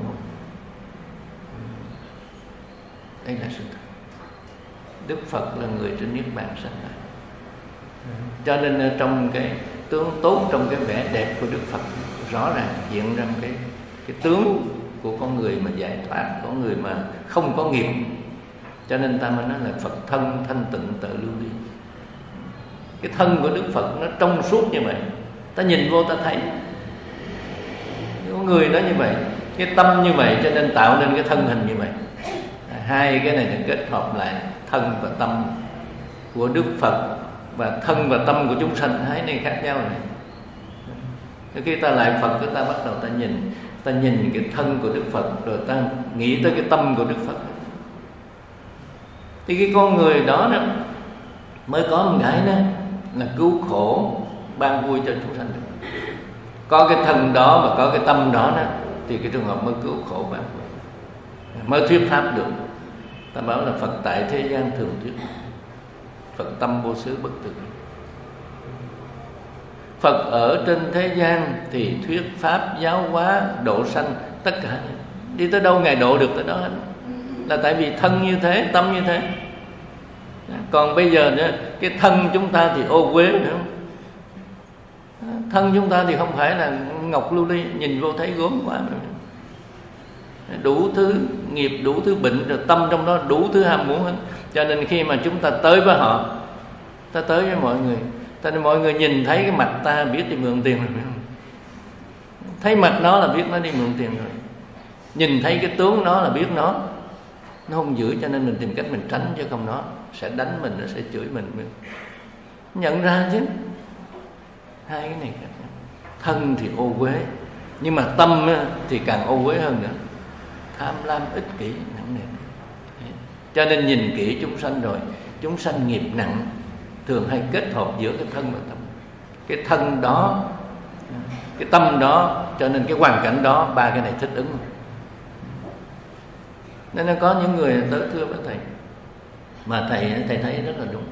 Đây là sự thật. Đức Phật là người trên Niết Bàn sanh lại. Cho nên trong cái tướng tốt, trong cái vẻ đẹp của Đức Phật, rõ ràng hiện ra cái tướng của con người mà giải thoát, con người mà không có nghiệp. Cho nên ta mới nói là Phật thân thanh tịnh tự lưu ly. Cái thân của Đức Phật nó trong suốt như vậy, ta nhìn vô ta thấy. Con người nó như vậy, cái tâm như vậy, cho nên tạo nên cái thân hình như vậy. Hai cái này là kết hợp lại, thân và tâm của Đức Phật và thân và tâm của chúng sanh, hai này khác nhau này. Khi ta lại Phật, ta bắt đầu ta nhìn cái thân của Đức Phật, rồi ta nghĩ tới cái tâm của Đức Phật. Thì cái con người đó mới có một cái đó là cứu khổ, ban vui cho chúng sanh được. Có cái thân đó và có cái tâm đó thì cái trường hợp mới cứu khổ ban vui, mới thuyết pháp được. Ta bảo là Phật tại thế gian thường thuyết, Phật tâm vô xứ bất tử. Phật ở trên thế gian thì thuyết pháp giáo hóa độ sanh tất cả. Đi tới đâu Ngài độ được tới đó hết. Là tại vì thân như thế, tâm như thế. Còn bây giờ nữa, cái thân chúng ta thì ô uế nữa. Thân chúng ta thì không phải là ngọc lưu ly, nhìn vô thấy gốm quá rồi. Đủ thứ nghiệp, đủ thứ bệnh, rồi tâm trong đó đủ thứ ham muốn hết. Cho nên khi mà chúng ta tới với họ, ta tới với mọi người, cho nên mọi người nhìn thấy cái mặt ta biết đi mượn tiền rồi. Thấy mặt nó là biết nó đi mượn tiền rồi. Nhìn thấy cái tướng nó là biết nó hung dữ, cho nên mình tìm cách mình tránh, chứ không nó sẽ đánh mình, nó sẽ chửi mình. Nhận ra chứ. Hai cái này khác nhau. Thân thì ô uế, nhưng mà tâm thì càng ô uế hơn nữa. Tham lam, ích kỷ, nặng nề. Cho nên nhìn kỹ chúng sanh rồi, chúng sanh nghiệp nặng thường hay kết hợp giữa cái thân và tâm. Cái thân đó, cái tâm đó, cho nên cái hoàn cảnh đó, ba cái này thích ứng. Nên nó có những người tới thưa với thầy, mà thầy thấy rất là đúng.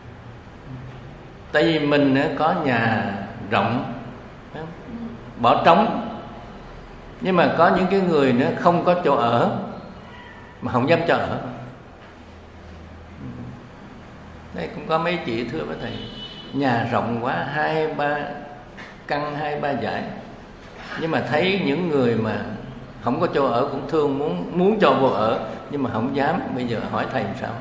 Tại vì mình có nhà rộng, bỏ trống, nhưng mà có những cái người nữa không có chỗ ở mà không dám cho ở. Đây cũng có mấy chị thưa với thầy, nhà rộng quá, 2-3 căn, 2-3 dãy, nhưng mà thấy những người mà không có chỗ ở cũng thương, muốn cho vô ở, nhưng mà không dám. Bây giờ hỏi thầy làm sao?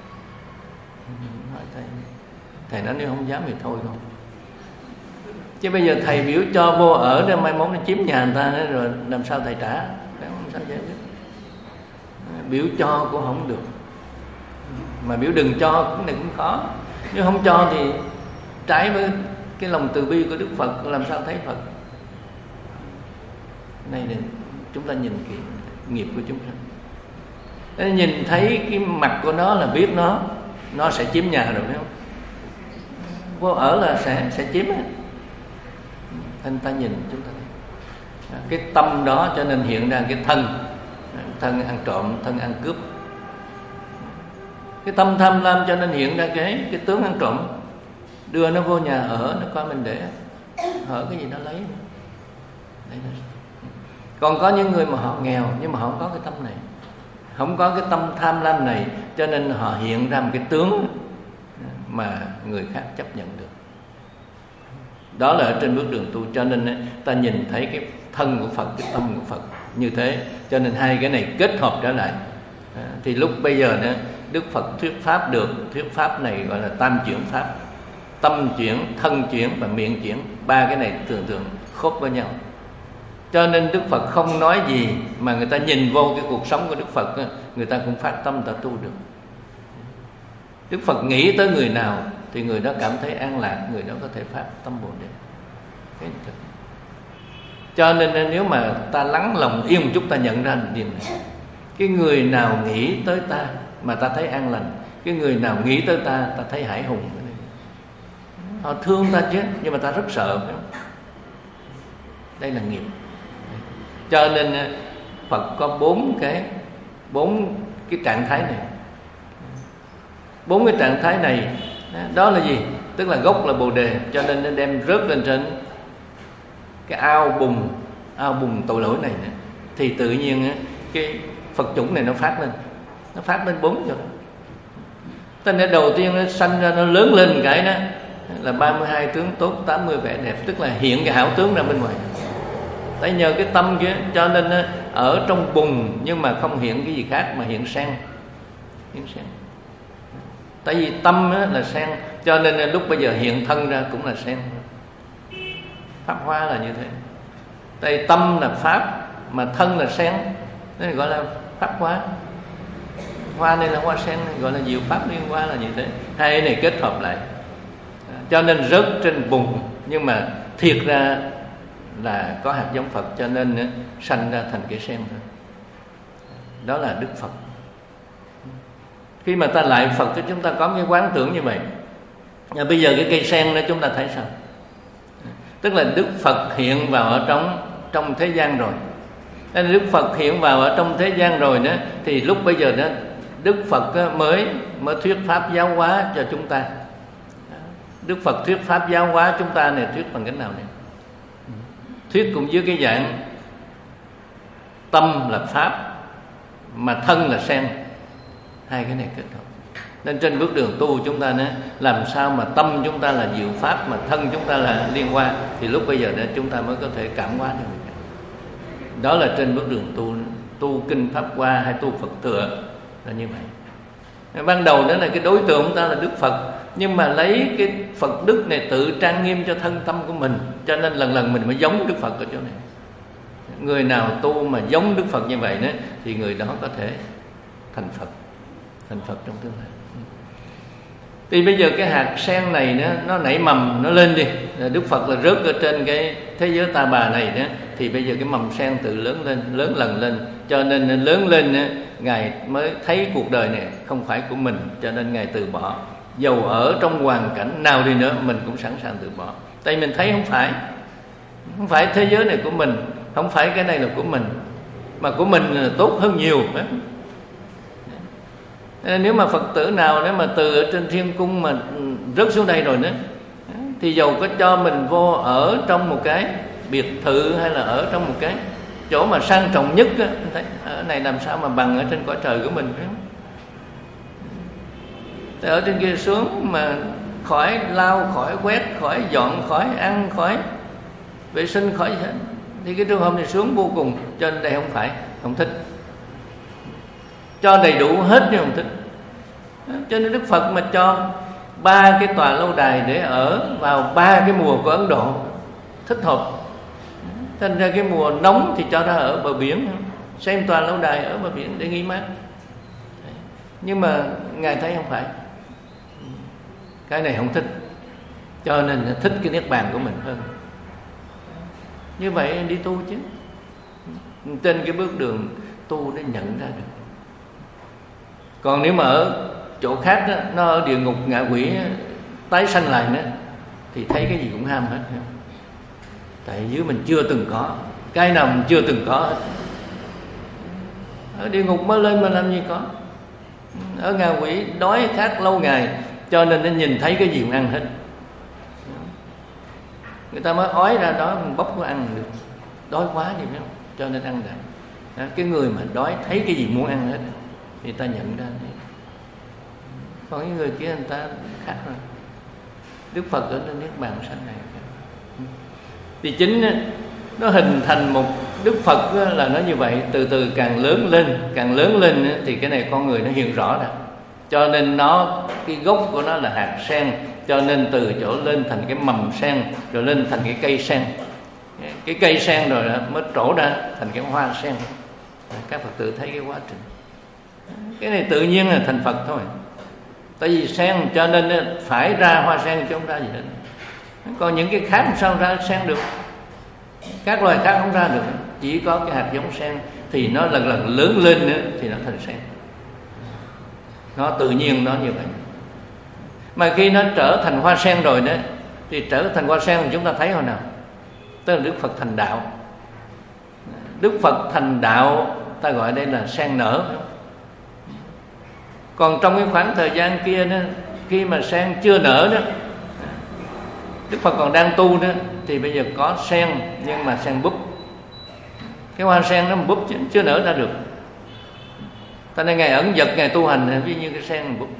Hỏi thầy nói nếu không dám thì thôi không. Chứ bây giờ thầy biểu cho vô ở đó, mai mốt nó chiếm nhà người ta nữa, rồi làm sao thầy trả? Không sao giải quyết. Biểu cho cũng không được, mà biểu đừng cho cũng này cũng khó. Nếu không cho thì trái với cái lòng từ bi của Đức Phật, làm sao thấy Phật? Này là chúng ta nhìn kỹ nghiệp của chúng ta. Nhìn thấy cái mặt của nó là biết nó sẽ chiếm nhà rồi, phải không? Vô ở là sẽ chiếm hết. Thành ta nhìn chúng ta thấy cái tâm đó, cho nên hiện ra cái thân ăn trộm, thân ăn cướp. Cái tâm tham lam cho nên hiện ra cái tướng ăn trộm. Đưa nó vô nhà ở, nó coi mình để hở cái gì nó lấy. Đấy là. Còn có những người mà họ nghèo nhưng mà họ không có cái tâm này, không có cái tâm tham lam này, cho nên họ hiện ra một cái tướng mà người khác chấp nhận được. Đó là ở trên bước đường tu. Cho nên ta nhìn thấy cái thân của Phật, cái tâm của Phật như thế. Cho nên hai cái này kết hợp trở lại. Thì lúc bây giờ nữa Đức Phật thuyết pháp được. Thuyết pháp này gọi là tam chuyển pháp. Tâm chuyển, thân chuyển và miệng chuyển. Ba cái này thường khớp với nhau. Cho nên Đức Phật không nói gì mà người ta nhìn vô cái cuộc sống của Đức Phật, người ta cũng phát tâm, ta tu được. Đức Phật nghĩ tới người nào thì người đó cảm thấy an lạc, người đó có thể phát tâm Bồ Đề. Cái thật. Cho nên nếu mà ta lắng lòng yên một chút, ta nhận ra điều này. Cái người nào nghĩ tới ta mà ta thấy an lành, cái người nào nghĩ tới ta thấy hải hùng. Họ thương ta chứ, nhưng mà ta rất sợ, phải không? Đây là nghiệp. Cho nên Phật có bốn cái trạng thái này. 4 cái trạng thái này đó là gì? Tức là gốc là Bồ Đề. Cho nên nó đem rớt lên trên cái ao bùn tội lỗi này nữa. Thì tự nhiên cái Phật chủng này nó phát lên 4 cho đó. Tên này đầu tiên nó sanh ra, nó lớn lên một cái đó là 32 tướng tốt, 80 vẻ đẹp. Tức là hiện cái hảo tướng ra bên ngoài. Tại nhờ cái tâm kia, cho nên ở trong bùn nhưng mà không hiện cái gì khác, mà hiện sen. Tại vì tâm là sen, cho nên lúc bây giờ hiện thân ra cũng là sen. Pháp hoa là như thế. Tại tâm là pháp, mà thân là sen, nên gọi là pháp hoa. Hoa này là hoa sen, gọi là diệu pháp liên hoa, là như thế. Hai này kết hợp lại, cho nên rớt trên bùn, nhưng mà thiệt ra là có hạt giống Phật, cho nên sanh ra thành cái sen thôi. Đó là Đức Phật. Khi mà ta lại Phật thì chúng ta có cái quán tưởng như vậy. Bây giờ cái cây sen đó chúng ta thấy sao? Tức là Đức Phật hiện vào ở trong thế gian rồi. Nên Đức Phật hiện vào ở trong thế gian rồi đó, thì lúc bây giờ đó Đức Phật mới thuyết pháp giáo hóa cho chúng ta. Đức Phật thuyết pháp giáo hóa chúng ta này, thuyết bằng cách nào này? Thuyết cũng dưới cái dạng tâm là pháp, mà thân là sen. Hai cái này kết hợp. Nên trên bước đường tu chúng ta nói, làm sao mà tâm chúng ta là diệu pháp, mà thân chúng ta là liên hoa, thì lúc bây giờ đó chúng ta mới có thể cảm hóa được. Đó là trên bước đường tu kinh Pháp Hoa hay tu Phật Thừa là như vậy. Ban đầu đó là cái đối tượng chúng ta là Đức Phật, nhưng mà lấy cái Phật Đức này tự trang nghiêm cho thân tâm của mình, cho nên lần mình mới giống Đức Phật ở chỗ này. Người nào tu mà giống Đức Phật như vậy đó, thì người đó có thể thành Phật trong tương lai. Thì bây giờ cái hạt sen này nó nảy mầm, nó lên đi. Đức Phật là rớt ở trên cái thế giới Ta Bà này đó, thì bây giờ cái mầm sen tự lớn lên, lớn lần lên. Cho nên lớn lên Ngài mới thấy cuộc đời này không phải của mình, cho nên Ngài từ bỏ. Dầu ở trong hoàn cảnh nào đi nữa mình cũng sẵn sàng từ bỏ. Tại mình thấy không phải thế giới này của mình, không phải cái này là của mình, mà của mình là tốt hơn nhiều. Nếu mà Phật tử nào nếu mà từ ở trên thiên cung mà rớt xuống đây rồi nữa, thì dầu có cho mình vô ở trong một cái biệt thự hay là ở trong một cái chỗ mà sang trọng nhất á, thấy ở này làm sao mà bằng ở trên cõi trời của mình. Thì ở trên kia xuống mà khỏi lau, khỏi quét, khỏi dọn, khỏi ăn, khỏi vệ sinh, khỏi gì hết, thì cái trường hợp này xuống vô cùng. Cho nên đây không thích. Cho đầy đủ hết nhưng không thích. Cho nên Đức Phật mà cho 3 cái tòa lâu đài để ở vào 3 cái mùa của Ấn Độ thích hợp. Thành ra cái mùa nóng thì cho ra ở bờ biển, xem tòa lâu đài ở bờ biển để nghỉ mát. Nhưng mà Ngài thấy không phải, cái này không thích, cho nên thích cái niết bàn của mình hơn. Như vậy đi tu chứ, trên cái bước đường tu để nhận ra được. Còn nếu mà ở chỗ khác đó, nó ở địa ngục ngạ quỷ tái sanh lại nữa, thì thấy cái gì cũng ham hết. Tại dưới mình chưa từng có, cái nào mình chưa từng có hết. Ở địa ngục mới lên mà làm gì có. Ở ngạ quỷ đói khát lâu ngày, cho nên nó nhìn thấy cái gì cũng ăn hết. Người ta mới ói ra đó, mình bốc có ăn được, đói quá thì phải không? Cho nên ăn được. Cái người mà đói thấy cái gì muốn ăn hết thì ta nhận ra đấy. Còn những người kia người ta khác rồi. Đức Phật ở trên niết bàn sanh này thì chính nó hình thành một Đức Phật là nó như vậy. Từ từ càng lớn lên thì cái này con người nó hiện rõ ra. Cho nên cái gốc của nó là hạt sen, cho nên từ chỗ lên thành cái mầm sen, rồi lên thành cái cây sen. Cái cây sen rồi mới trổ ra thành cái hoa sen. Các Phật tử thấy cái quá trình. Cái này tự nhiên là thành Phật thôi. Tại vì sen cho nên phải ra hoa sen chứ không ra gì hết. Còn những cái khác làm sao ra sen được. Các loài khác không ra được. Chỉ có cái hạt giống sen thì nó lần lần lớn lên nữa thì nó thành sen. Nó tự nhiên nó như vậy. Mà khi nó trở thành hoa sen rồi đó, thì trở thành hoa sen thì chúng ta thấy hồi nào? Tức là Đức Phật thành đạo. Đức Phật thành đạo ta gọi đây là sen nở. Còn trong cái khoảng thời gian kia đó, khi mà sen chưa nở đó, Đức Phật còn đang tu đó, thì bây giờ có sen nhưng mà sen búp. Cái hoa sen nó búp chứ chưa nở ra được. Ta nên Ngài ẩn dật, Ngài tu hành ví như cái sen búp.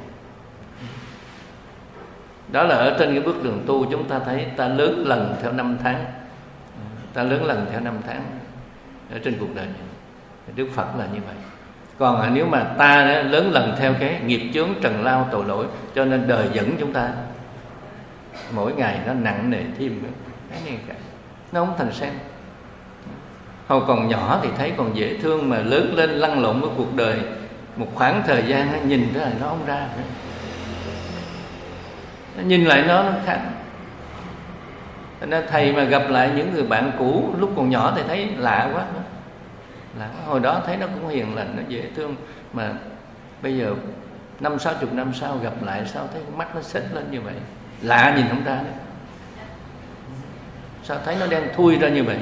Đó là ở trên cái bước đường tu chúng ta thấy ta lớn lần theo 5 tháng. Ta lớn lần theo 5 tháng ở trên cuộc đời này. Đức Phật là như vậy. Còn nếu mà ta lớn lần theo cái nghiệp chướng trần lao tội lỗi, cho nên đời dẫn chúng ta mỗi ngày nó nặng nề thêm nữa. Cái này cả nó không thành sen. Hồi còn nhỏ thì thấy còn dễ thương, mà lớn lên lăn lộn với cuộc đời một khoảng thời gian nhìn ra nó không ra nữa. Nhìn lại nó khác. Nên thầy mà gặp lại những người bạn cũ lúc còn nhỏ thì thấy lạ quá. Hồi đó thấy nó cũng hiền lành, nó dễ thương, mà bây giờ 50-60 năm sau gặp lại sao thấy mắt nó xếch lên như vậy, lạ nhìn không ra nữa. Sao thấy nó đen thui ra như vậy?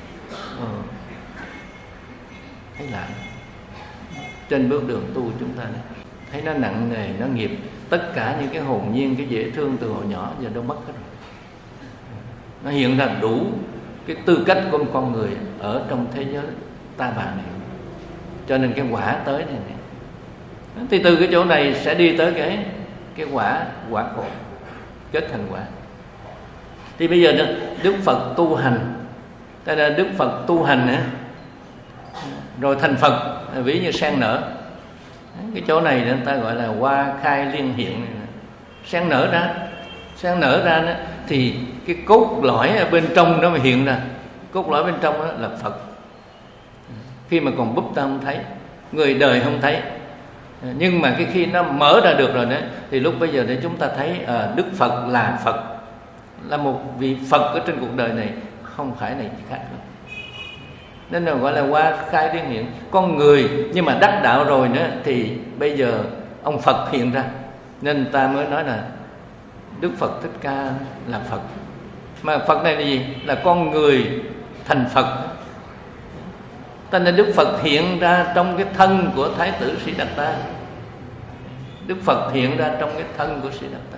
Thấy lạ. Trên bước đường tu chúng ta này, thấy nó nặng nề, nó nghiệp. Tất cả những cái hồn nhiên, cái dễ thương từ hồi nhỏ giờ đâu mất hết rồi. Nó hiện ra đủ cái tư cách của một con người ở trong thế giới Ta Bà này. Cho nên cái quả tới này, thì từ cái chỗ này sẽ đi tới cái quả khổ, kết thành quả. Thì bây giờ Đức Phật tu hành, tại là Đức Phật tu hành rồi thành Phật, ví như sen nở. Cái chỗ này người ta gọi là hoa khai liên hiện. Sen nở ra thì cái cốt lõi ở bên trong nó mới hiện ra. Cốt lõi bên trong đó là Phật. Khi mà còn búp ta không thấy, người đời không thấy, Nhưng mà cái khi nó mở ra được rồi đó, thì lúc bây giờ để chúng ta thấy Đức Phật, là một vị Phật ở trên cuộc đời này, không phải này chỉ khác đâu. Nên là gọi là qua khai thiên hiện con người, nhưng mà đắc đạo rồi nữa thì bây giờ ông Phật hiện ra, nên ta mới nói là Đức Phật Thích Ca là Phật. Mà Phật này là gì? Là con người thành Phật. Cho nên Đức Phật hiện ra trong cái thân của Thái tử Siddhartha. Đức Phật hiện ra trong cái thân của Siddhartha.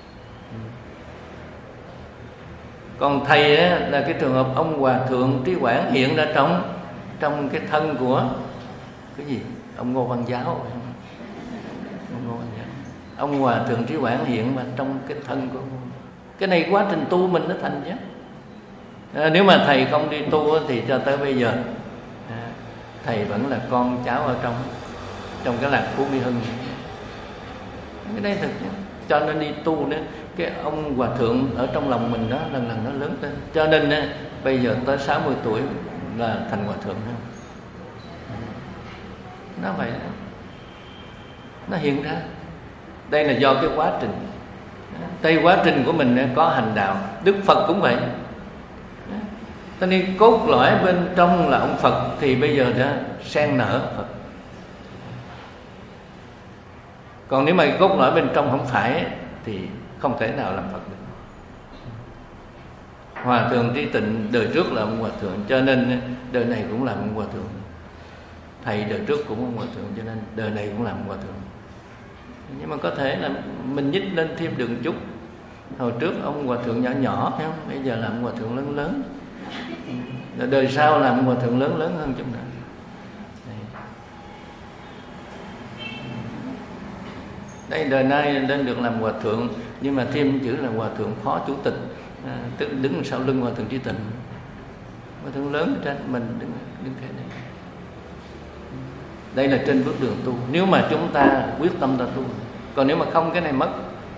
Còn thầy ấy, là cái trường hợp ông Hòa Thượng Trí Quảng hiện ra trong cái thân của cái gì? Ông Ngô Văn Giáo. Ông Ngô Văn Giáo. Ông Hòa Thượng Trí Quảng hiện mà trong cái thân của cái này quá trình tu mình nó thành chứ. Nếu mà thầy không đi tu thì cho tới bây giờ thầy vẫn là con cháu ở trong cái làng Phú Mỹ Hưng. Cái đây thực cho nên đi tu nữa, cái ông Hòa Thượng ở trong lòng mình đó lần lần nó lớn lên. Cho nên bây giờ tới 60 tuổi là thành Hòa Thượng nữa. Nó vậy đó. Nó hiện ra. Đây là do cái quá trình. Đây quá trình của mình có hành đạo. Đức Phật cũng vậy. Cho nên cốt lõi bên trong là ông Phật, thì bây giờ đã sen nở Phật. Còn nếu mà cốt lõi bên trong không phải thì không thể nào làm Phật được. Hòa Thượng Trí Tịnh đời trước là ông Hòa Thượng, cho nên đời này cũng làm ông Hòa Thượng. Thầy đời trước cũng ông Hòa Thượng, cho nên đời này cũng làm ông Hòa Thượng. Nhưng mà có thể là mình nhích lên thêm được một chút. Hồi trước ông Hòa Thượng nhỏ nhỏ phải không? Bây giờ làm ông Hòa Thượng lớn lớn. Đời sau làm ông Hòa Thượng lớn lớn hơn chút nữa. Đây đời nay lên được làm Hòa Thượng, nhưng mà thêm chữ là Hòa Thượng Phó Chủ tịch, tức đứng sau lưng Hòa Thượng Trí Tịnh. Hòa Thượng lớn ở trên mình đứng thế này. Đây là trên bước đường tu. Nếu mà chúng ta quyết tâm ta tu. Còn nếu mà không, cái này mất.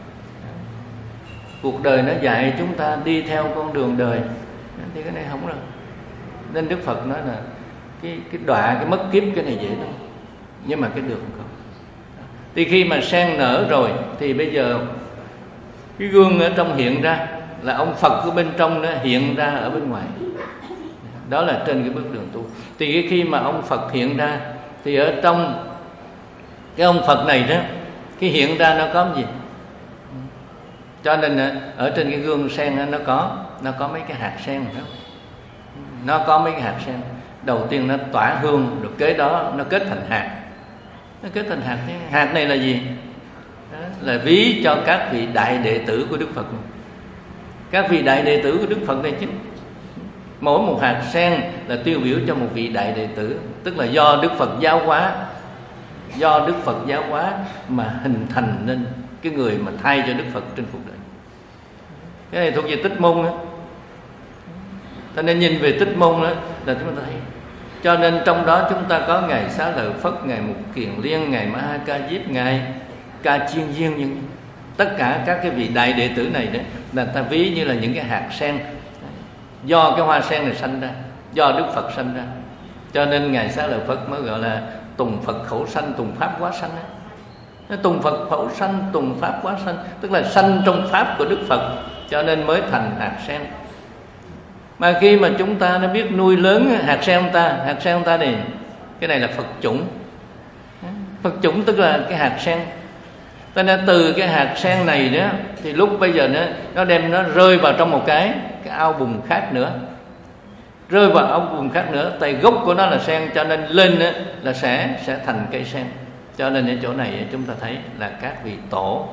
Cuộc đời nó dạy chúng ta đi theo con đường đời, thì cái này không rồi. Nên Đức Phật nói là cái đọa, cái mất kiếp, cái này dễ lắm, nhưng mà cái đường không. Thì khi mà sen nở rồi thì bây giờ cái gương ở trong hiện ra là ông Phật của bên trong nó hiện ra ở bên ngoài. Đó là trên cái bước đường tu. Thì khi mà ông Phật hiện ra thì ở trong cái ông Phật này đó, cái hiện ra nó có gì? Cho nên ở trên cái gương sen nó có mấy cái hạt sen đó. Nó có mấy cái hạt sen. Đầu tiên nó tỏa hương, rồi kế đó nó kết thành hạt. Nó kết thành hạt. Hạt này là gì? Đó, là ví cho các vị đại đệ tử của Đức Phật. Các vị đại đệ tử của Đức Phật này chứ. Mỗi một hạt sen là tiêu biểu cho một vị đại đệ tử, tức là do Đức Phật giáo hóa. Do Đức Phật giáo hóa mà hình thành nên cái người mà thay cho Đức Phật trên cuộc đời. Cái này thuộc về Tích Môn đó. Cho nên nhìn về Tích Môn đó là chúng ta thấy. Cho nên trong đó chúng ta có Ngài Xá Lợi Phất, Ngài Mục Kiền Liên, Ngài Ma Ha Ca Diếp, Ngài Ca Chiên Diên, nhưng tất cả các cái vị đại đệ tử này đó là ta ví như là những cái hạt sen do cái hoa sen này sanh ra, do Đức Phật sanh ra. Cho nên Ngài Xá Lợi Phất mới gọi là tùng Phật khẩu sanh, tùng Pháp hóa sanh đó. Tùng Phật khẩu sanh, tùng Pháp hóa sanh, tức là sanh trong Pháp của Đức Phật, cho nên mới thành hạt sen. Mà khi mà chúng ta nó biết nuôi lớn hạt sen ông ta này, cái này là Phật chủng. Phật chủng tức là cái hạt sen. Cho nên từ cái hạt sen này đó, thì lúc bây giờ nó đem nó rơi vào trong một cái ao bùn khác nữa. Rơi vào ao bùn khác nữa, tại gốc của nó là sen, cho nên lên là sẽ thành cây sen. Cho nên ở chỗ này chúng ta thấy là các vị tổ.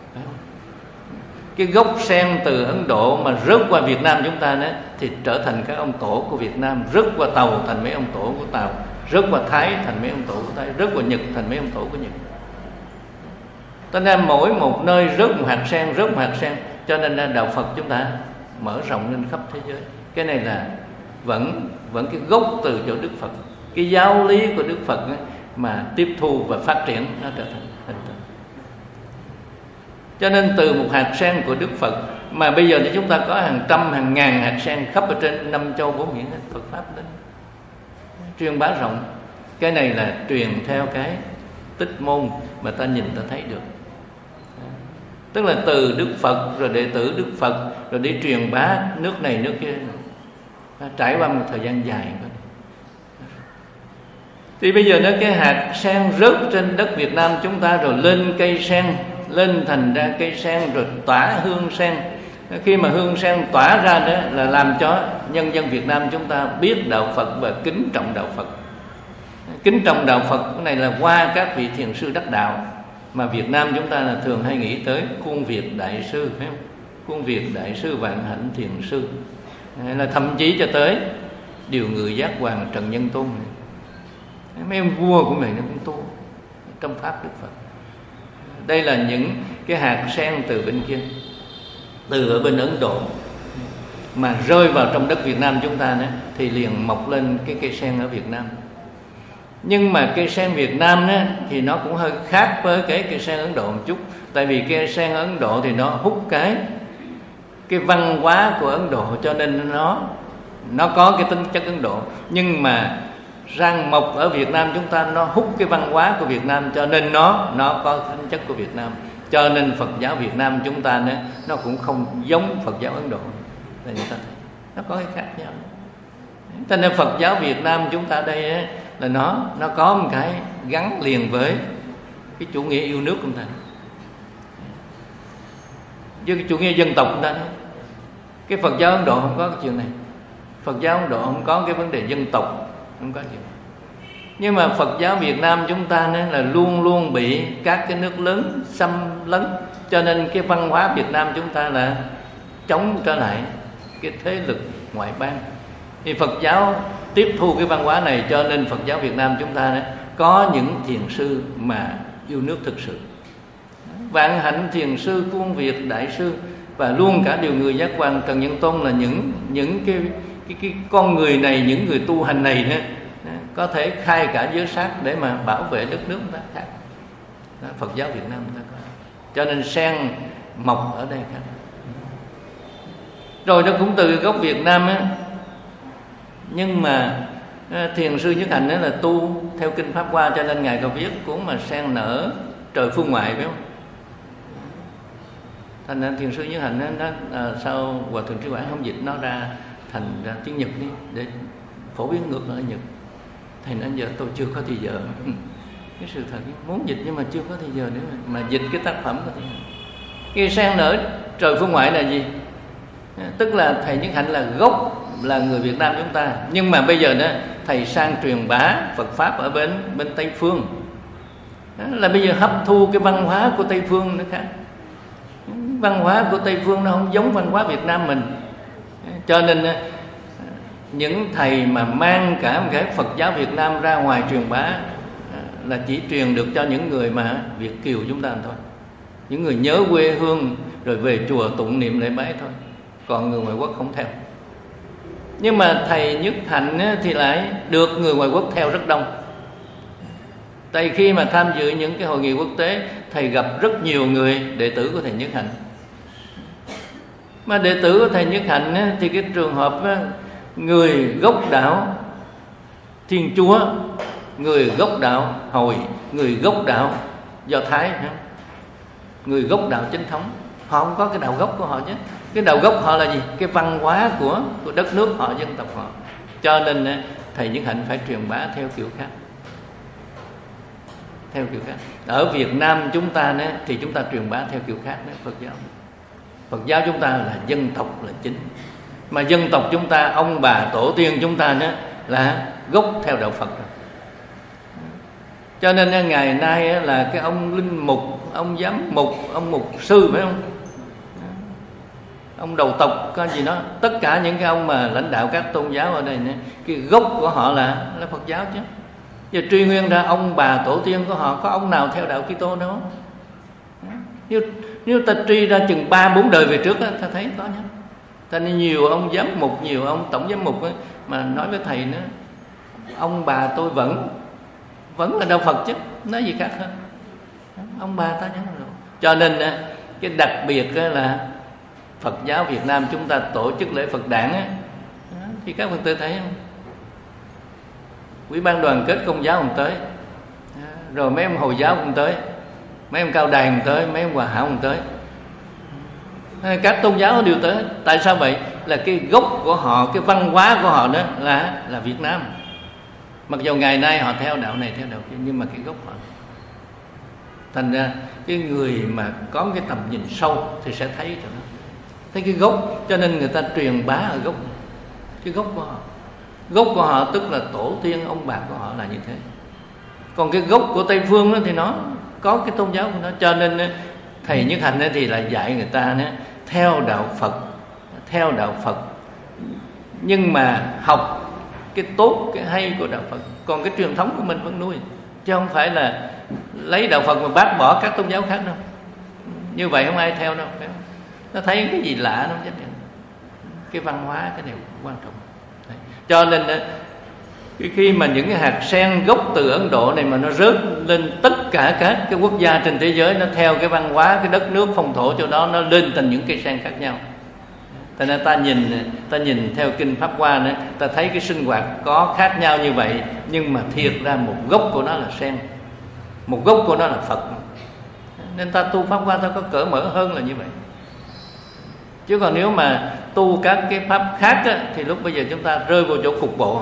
Cái gốc sen từ Ấn Độ mà rớt qua Việt Nam chúng ta đó, thì trở thành các ông tổ của Việt Nam. Rớt qua Tàu thành mấy ông tổ của Tàu, rớt qua Thái thành mấy ông tổ của Thái, rớt qua Nhật thành mấy ông tổ của Nhật. Cho nên mỗi một nơi rớt một hạt sen, cho nên đạo Phật chúng ta mở rộng lên khắp thế giới. Cái này là vẫn cái gốc từ chỗ Đức Phật, cái giáo lý của Đức Phật ấy, mà tiếp thu và phát triển nó trở thành hình tượng. Cho nên từ một hạt sen của Đức Phật mà bây giờ thì chúng ta có hàng trăm hàng ngàn hạt sen khắp ở trên 5 châu 4 biển Phật pháp đến truyền bá rộng. Cái này là truyền theo tích môn mà ta nhìn ta thấy được. Tức là từ Đức Phật rồi đệ tử Đức Phật rồi đi truyền bá nước này nước kia, trải qua một thời gian dài. Thì bây giờ cái hạt sen rớt trên đất Việt Nam chúng ta rồi lên cây sen, lên thành ra cây sen rồi tỏa hương sen. Khi mà hương sen tỏa ra đó là làm cho nhân dân Việt Nam chúng ta biết đạo Phật và kính trọng đạo Phật. Kính trọng đạo Phật cái này là qua các vị thiền sư đắc đạo, mà Việt Nam chúng ta là thường hay nghĩ tới Khuôn Việt Đại Sư, phải không? Khuôn Việt Đại Sư, Vạn Hạnh Thiền Sư, hay là thậm chí cho tới Điều Người Giác Hoàng Trần Nhân Tôn này. Mấy ông vua của mình nó cũng tu trong pháp Đức Phật. Đây là những cái hạt sen từ bên kia, từ ở bên Ấn Độ mà rơi vào trong đất Việt Nam chúng ta đó, thì liền mọc lên cái cây sen ở Việt Nam. Nhưng mà cây sen Việt Nam đó, thì nó cũng hơi khác với cái cây sen Ấn Độ một chút. Tại vì cây sen Ấn Độ thì nó hút cái văn hóa của Ấn Độ, cho nên nó có cái tính chất Ấn Độ. Nhưng mà rang mọc ở Việt Nam chúng ta nó hút cái văn hóa của Việt Nam, cho nên nó có tính chất của Việt Nam. Cho nên Phật giáo Việt Nam chúng ta nữa, nó cũng không giống Phật giáo Ấn Độ. Là người ta thấy nó có cái khác nhau. Cho nên Phật giáo Việt Nam chúng ta đây ấy, là nó có một cái gắn liền với cái chủ nghĩa yêu nước của chúng ta, với cái chủ nghĩa dân tộc của chúng ta. Cái Phật giáo Ấn Độ không có cái chuyện này. Phật giáo Ấn Độ không có cái vấn đề dân tộc, không có chuyện. Nhưng mà Phật giáo Việt Nam chúng ta nên là luôn luôn bị các cái nước lớn xâm lấn, cho nên cái văn hóa Việt Nam chúng ta là chống trở lại cái thế lực ngoại bang. Thì Phật giáo tiếp thu cái văn hóa này, cho nên Phật giáo Việt Nam chúng ta đó, có những thiền sư mà yêu nước thực sự. Vạn Hạnh Thiền Sư, Khuôn Việt Đại Sư và luôn cả Điều Người Giác Hoàng Trần Nhân Tôn là những cái con người này, những người tu hành này nữa, có thể khai cả giới sát để mà bảo vệ đất nước chúng ta khác. Đó, Phật giáo Việt Nam chúng ta có. Cho nên sen mọc ở đây khác. Rồi nó cũng từ gốc Việt Nam á. Nhưng mà Thiền sư Nhất Hạnh đó là tu theo kinh Pháp Hoa, cho nên ngài có viết cuốn mà sen nở trời phương ngoại, phải không? Thành ra Thiền sư Nhất Hạnh nó sao Hòa Thượng Trí Quảng không dịch nó ra thành ra tiếng Nhật đi để phổ biến ngược ở Nhật. Thầy nói giờ tôi chưa có thời giờ. Cái sự thật muốn dịch nhưng mà chưa có thời giờ để mà dịch cái tác phẩm của thầy. Cái sen nở trời phương ngoại là gì? Tức là thầy Nhất Hạnh là gốc là người Việt Nam chúng ta, nhưng mà bây giờ đó thầy sang truyền bá Phật pháp ở bên Tây phương. Đó là bây giờ hấp thu cái văn hóa của Tây phương nữa khác. Văn hóa của Tây phương nó không giống văn hóa Việt Nam mình. Cho nên những thầy mà mang cả một cái Phật giáo Việt Nam ra ngoài truyền bá là chỉ truyền được cho những người mà Việt kiều chúng ta thôi, những người nhớ quê hương rồi về chùa tụng niệm lễ bái thôi, còn người ngoại quốc không theo. Nhưng mà thầy Nhất Hạnh thì lại được người ngoại quốc theo rất đông. Tại khi mà tham dự những cái hội nghị quốc tế, thầy gặp rất nhiều người đệ tử của thầy Nhất Hạnh. Mà đệ tử của thầy Nhất Hạnh thì cái trường hợp người gốc đạo Thiên Chúa, người gốc đạo Hồi, người gốc đạo Do Thái, người gốc đạo chính thống, họ không có cái đạo gốc của họ chứ. Cái đạo gốc họ là gì? Cái văn hóa của đất nước họ, dân tộc họ. Cho nên thầy Nhất Hạnh phải truyền bá theo kiểu khác. Theo kiểu khác. Ở Việt Nam chúng ta thì chúng ta truyền bá theo kiểu khác. Phật giáo, Phật giáo chúng ta là dân tộc là chính. Mà dân tộc chúng ta, ông bà tổ tiên chúng ta là gốc theo đạo Phật. Cho nên ngày nay là cái ông linh mục, ông giám mục, ông mục sư, phải không? Ông đầu tộc có gì đó, tất cả những cái ông mà lãnh đạo các tôn giáo ở đây, cái gốc của họ là Phật giáo chứ. Giờ truy nguyên ra ông bà tổ tiên của họ có ông nào theo đạo Kitô đâu. Nếu ta truy ra chừng 3-4 đời về trước ta thấy có nhá. Cho nên nhiều ông giám mục, nhiều ông tổng giám mục mà nói với thầy nữa, ông bà tôi vẫn là đạo Phật chứ, nói gì khác hơn. Ông bà ta nhắn rồi. Cho nên cái đặc biệt là Phật giáo Việt Nam chúng ta tổ chức lễ Phật đản thì các Phật tử thấy không? Ủy ban đoàn kết Công giáo không tới, rồi mấy ông Hồi giáo cũng tới, mấy ông Cao Đài cũng tới, mấy ông Hòa Hảo cũng tới, các tôn giáo đều tới. Tại sao vậy? Là cái gốc của họ, cái văn hóa của họ đó là Việt Nam. Mặc dù ngày nay họ theo đạo này theo đạo kia, nhưng mà cái gốc họ. Thành ra cái người mà có cái tầm nhìn sâu thì sẽ thấy cho nó, thấy cái gốc. Cho nên người ta truyền bá ở gốc, cái gốc của họ. Gốc của họ tức là tổ tiên ông bà của họ là như thế. Còn cái gốc của Tây Phương đó thì nó có cái tôn giáo của nó. Cho nên thầy Nhất Hạnh thì là dạy người ta theo đạo Phật, nhưng mà học cái tốt, cái hay của đạo Phật. Còn cái truyền thống của mình vẫn nuôi, chứ không phải là lấy đạo Phật mà bác bỏ các tôn giáo khác đâu. Như vậy không ai theo đâu. Nó thấy cái gì lạ nó chết. Cái văn hóa cái điều quan trọng. Đấy. Cho nên khi mà những cái hạt sen gốc từ Ấn Độ này mà nó rớt lên tất cả các cái quốc gia trên thế giới, nó theo cái văn hóa, cái đất nước phong thổ chỗ đó, nó lên thành những cây sen khác nhau. Thành ra ta nhìn theo kinh Pháp Hoa nữa, ta thấy cái sinh hoạt có khác nhau như vậy, nhưng mà thiệt ra một gốc của nó là sen, một gốc của nó là Phật. Nên ta tu Pháp Hoa ta có cởi mở hơn là như vậy. Chứ còn nếu mà tu các cái pháp khác á, thì lúc bây giờ chúng ta rơi vào chỗ cục bộ.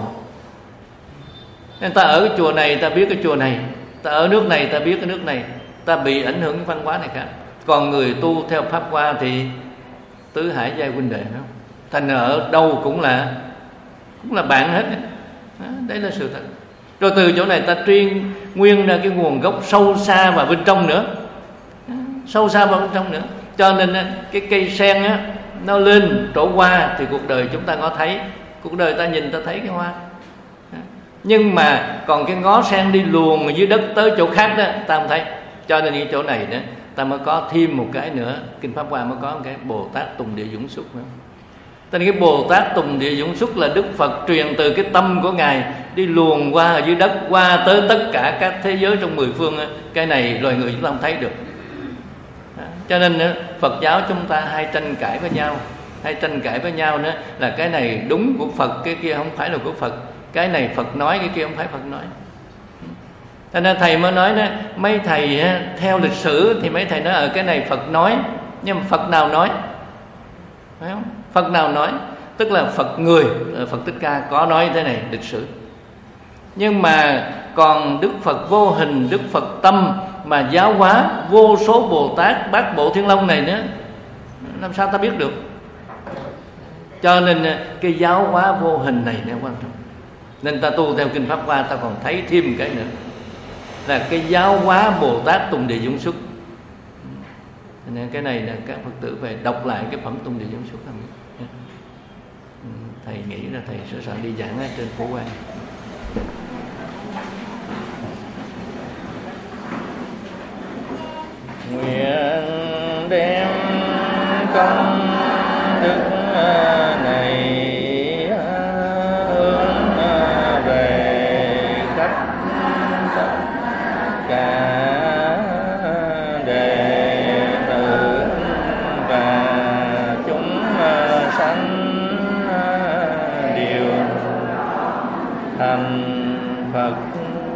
Nên ta ở cái chùa này ta biết cái chùa này, ta ở nước này ta biết cái nước này, ta bị ảnh hưởng cái văn hóa này khác. Còn người tu theo Pháp Hoa thì tứ hải giai huynh đệ, không? Thành ở đâu cũng là bạn hết. Đấy là sự thật. Rồi từ chỗ này ta truy nguyên ra cái nguồn gốc sâu xa vào bên trong nữa, sâu xa vào bên trong nữa. Cho nên cái cây sen á, nó lên trổ hoa thì cuộc đời chúng ta có thấy, cuộc đời ta nhìn ta thấy cái hoa. Nhưng mà còn cái ngó sen đi luồn ở dưới đất tới chỗ khác đó ta không thấy. Cho nên cái chỗ này đó ta mới có thêm một cái nữa, kinh Pháp Hoa mới có một cái Bồ Tát Tùng Địa Dũng Xuất nữa. Cho nên cái Bồ Tát Tùng Địa Dũng Xuất là Đức Phật truyền từ cái tâm của Ngài đi luồn qua ở dưới đất, qua tới tất cả các thế giới trong mười phương. Cái này loài người chúng ta không thấy được. Cho nên Phật giáo chúng ta hay tranh cãi với nhau nữa là cái này đúng của Phật, cái kia không phải là của Phật. Cái này Phật nói, cái kia không phải Phật nói. Cho nên thầy mới nói đó, mấy thầy theo lịch sử thì mấy thầy nói ở cái này Phật nói, nhưng mà Phật nào nói? Phải không? Phật nào nói? Tức là Phật người, Phật Thích Ca có nói thế này lịch sử. Nhưng mà còn Đức Phật vô hình, Đức Phật tâm mà giáo hóa vô số Bồ Tát Bát Bộ Thiên Long này nữa, làm sao ta biết được? Cho nên cái giáo hóa vô hình này nó quan trọng. Nên ta tu theo kinh Pháp Hoa ta còn thấy thêm cái nữa là cái giáo hóa Bồ Tát Tùng Địa Dũng Xuất. Nên cái này là các Phật tử về đọc lại cái phẩm Tùng Địa Dũng Xuất. Thầy nghĩ là thầy sẽ soạn đi giảng ở trên Phổ Quang. Nguyện đem công đức này hướng về khắp tất cả đệ tử và chúng sanh đều thành Phật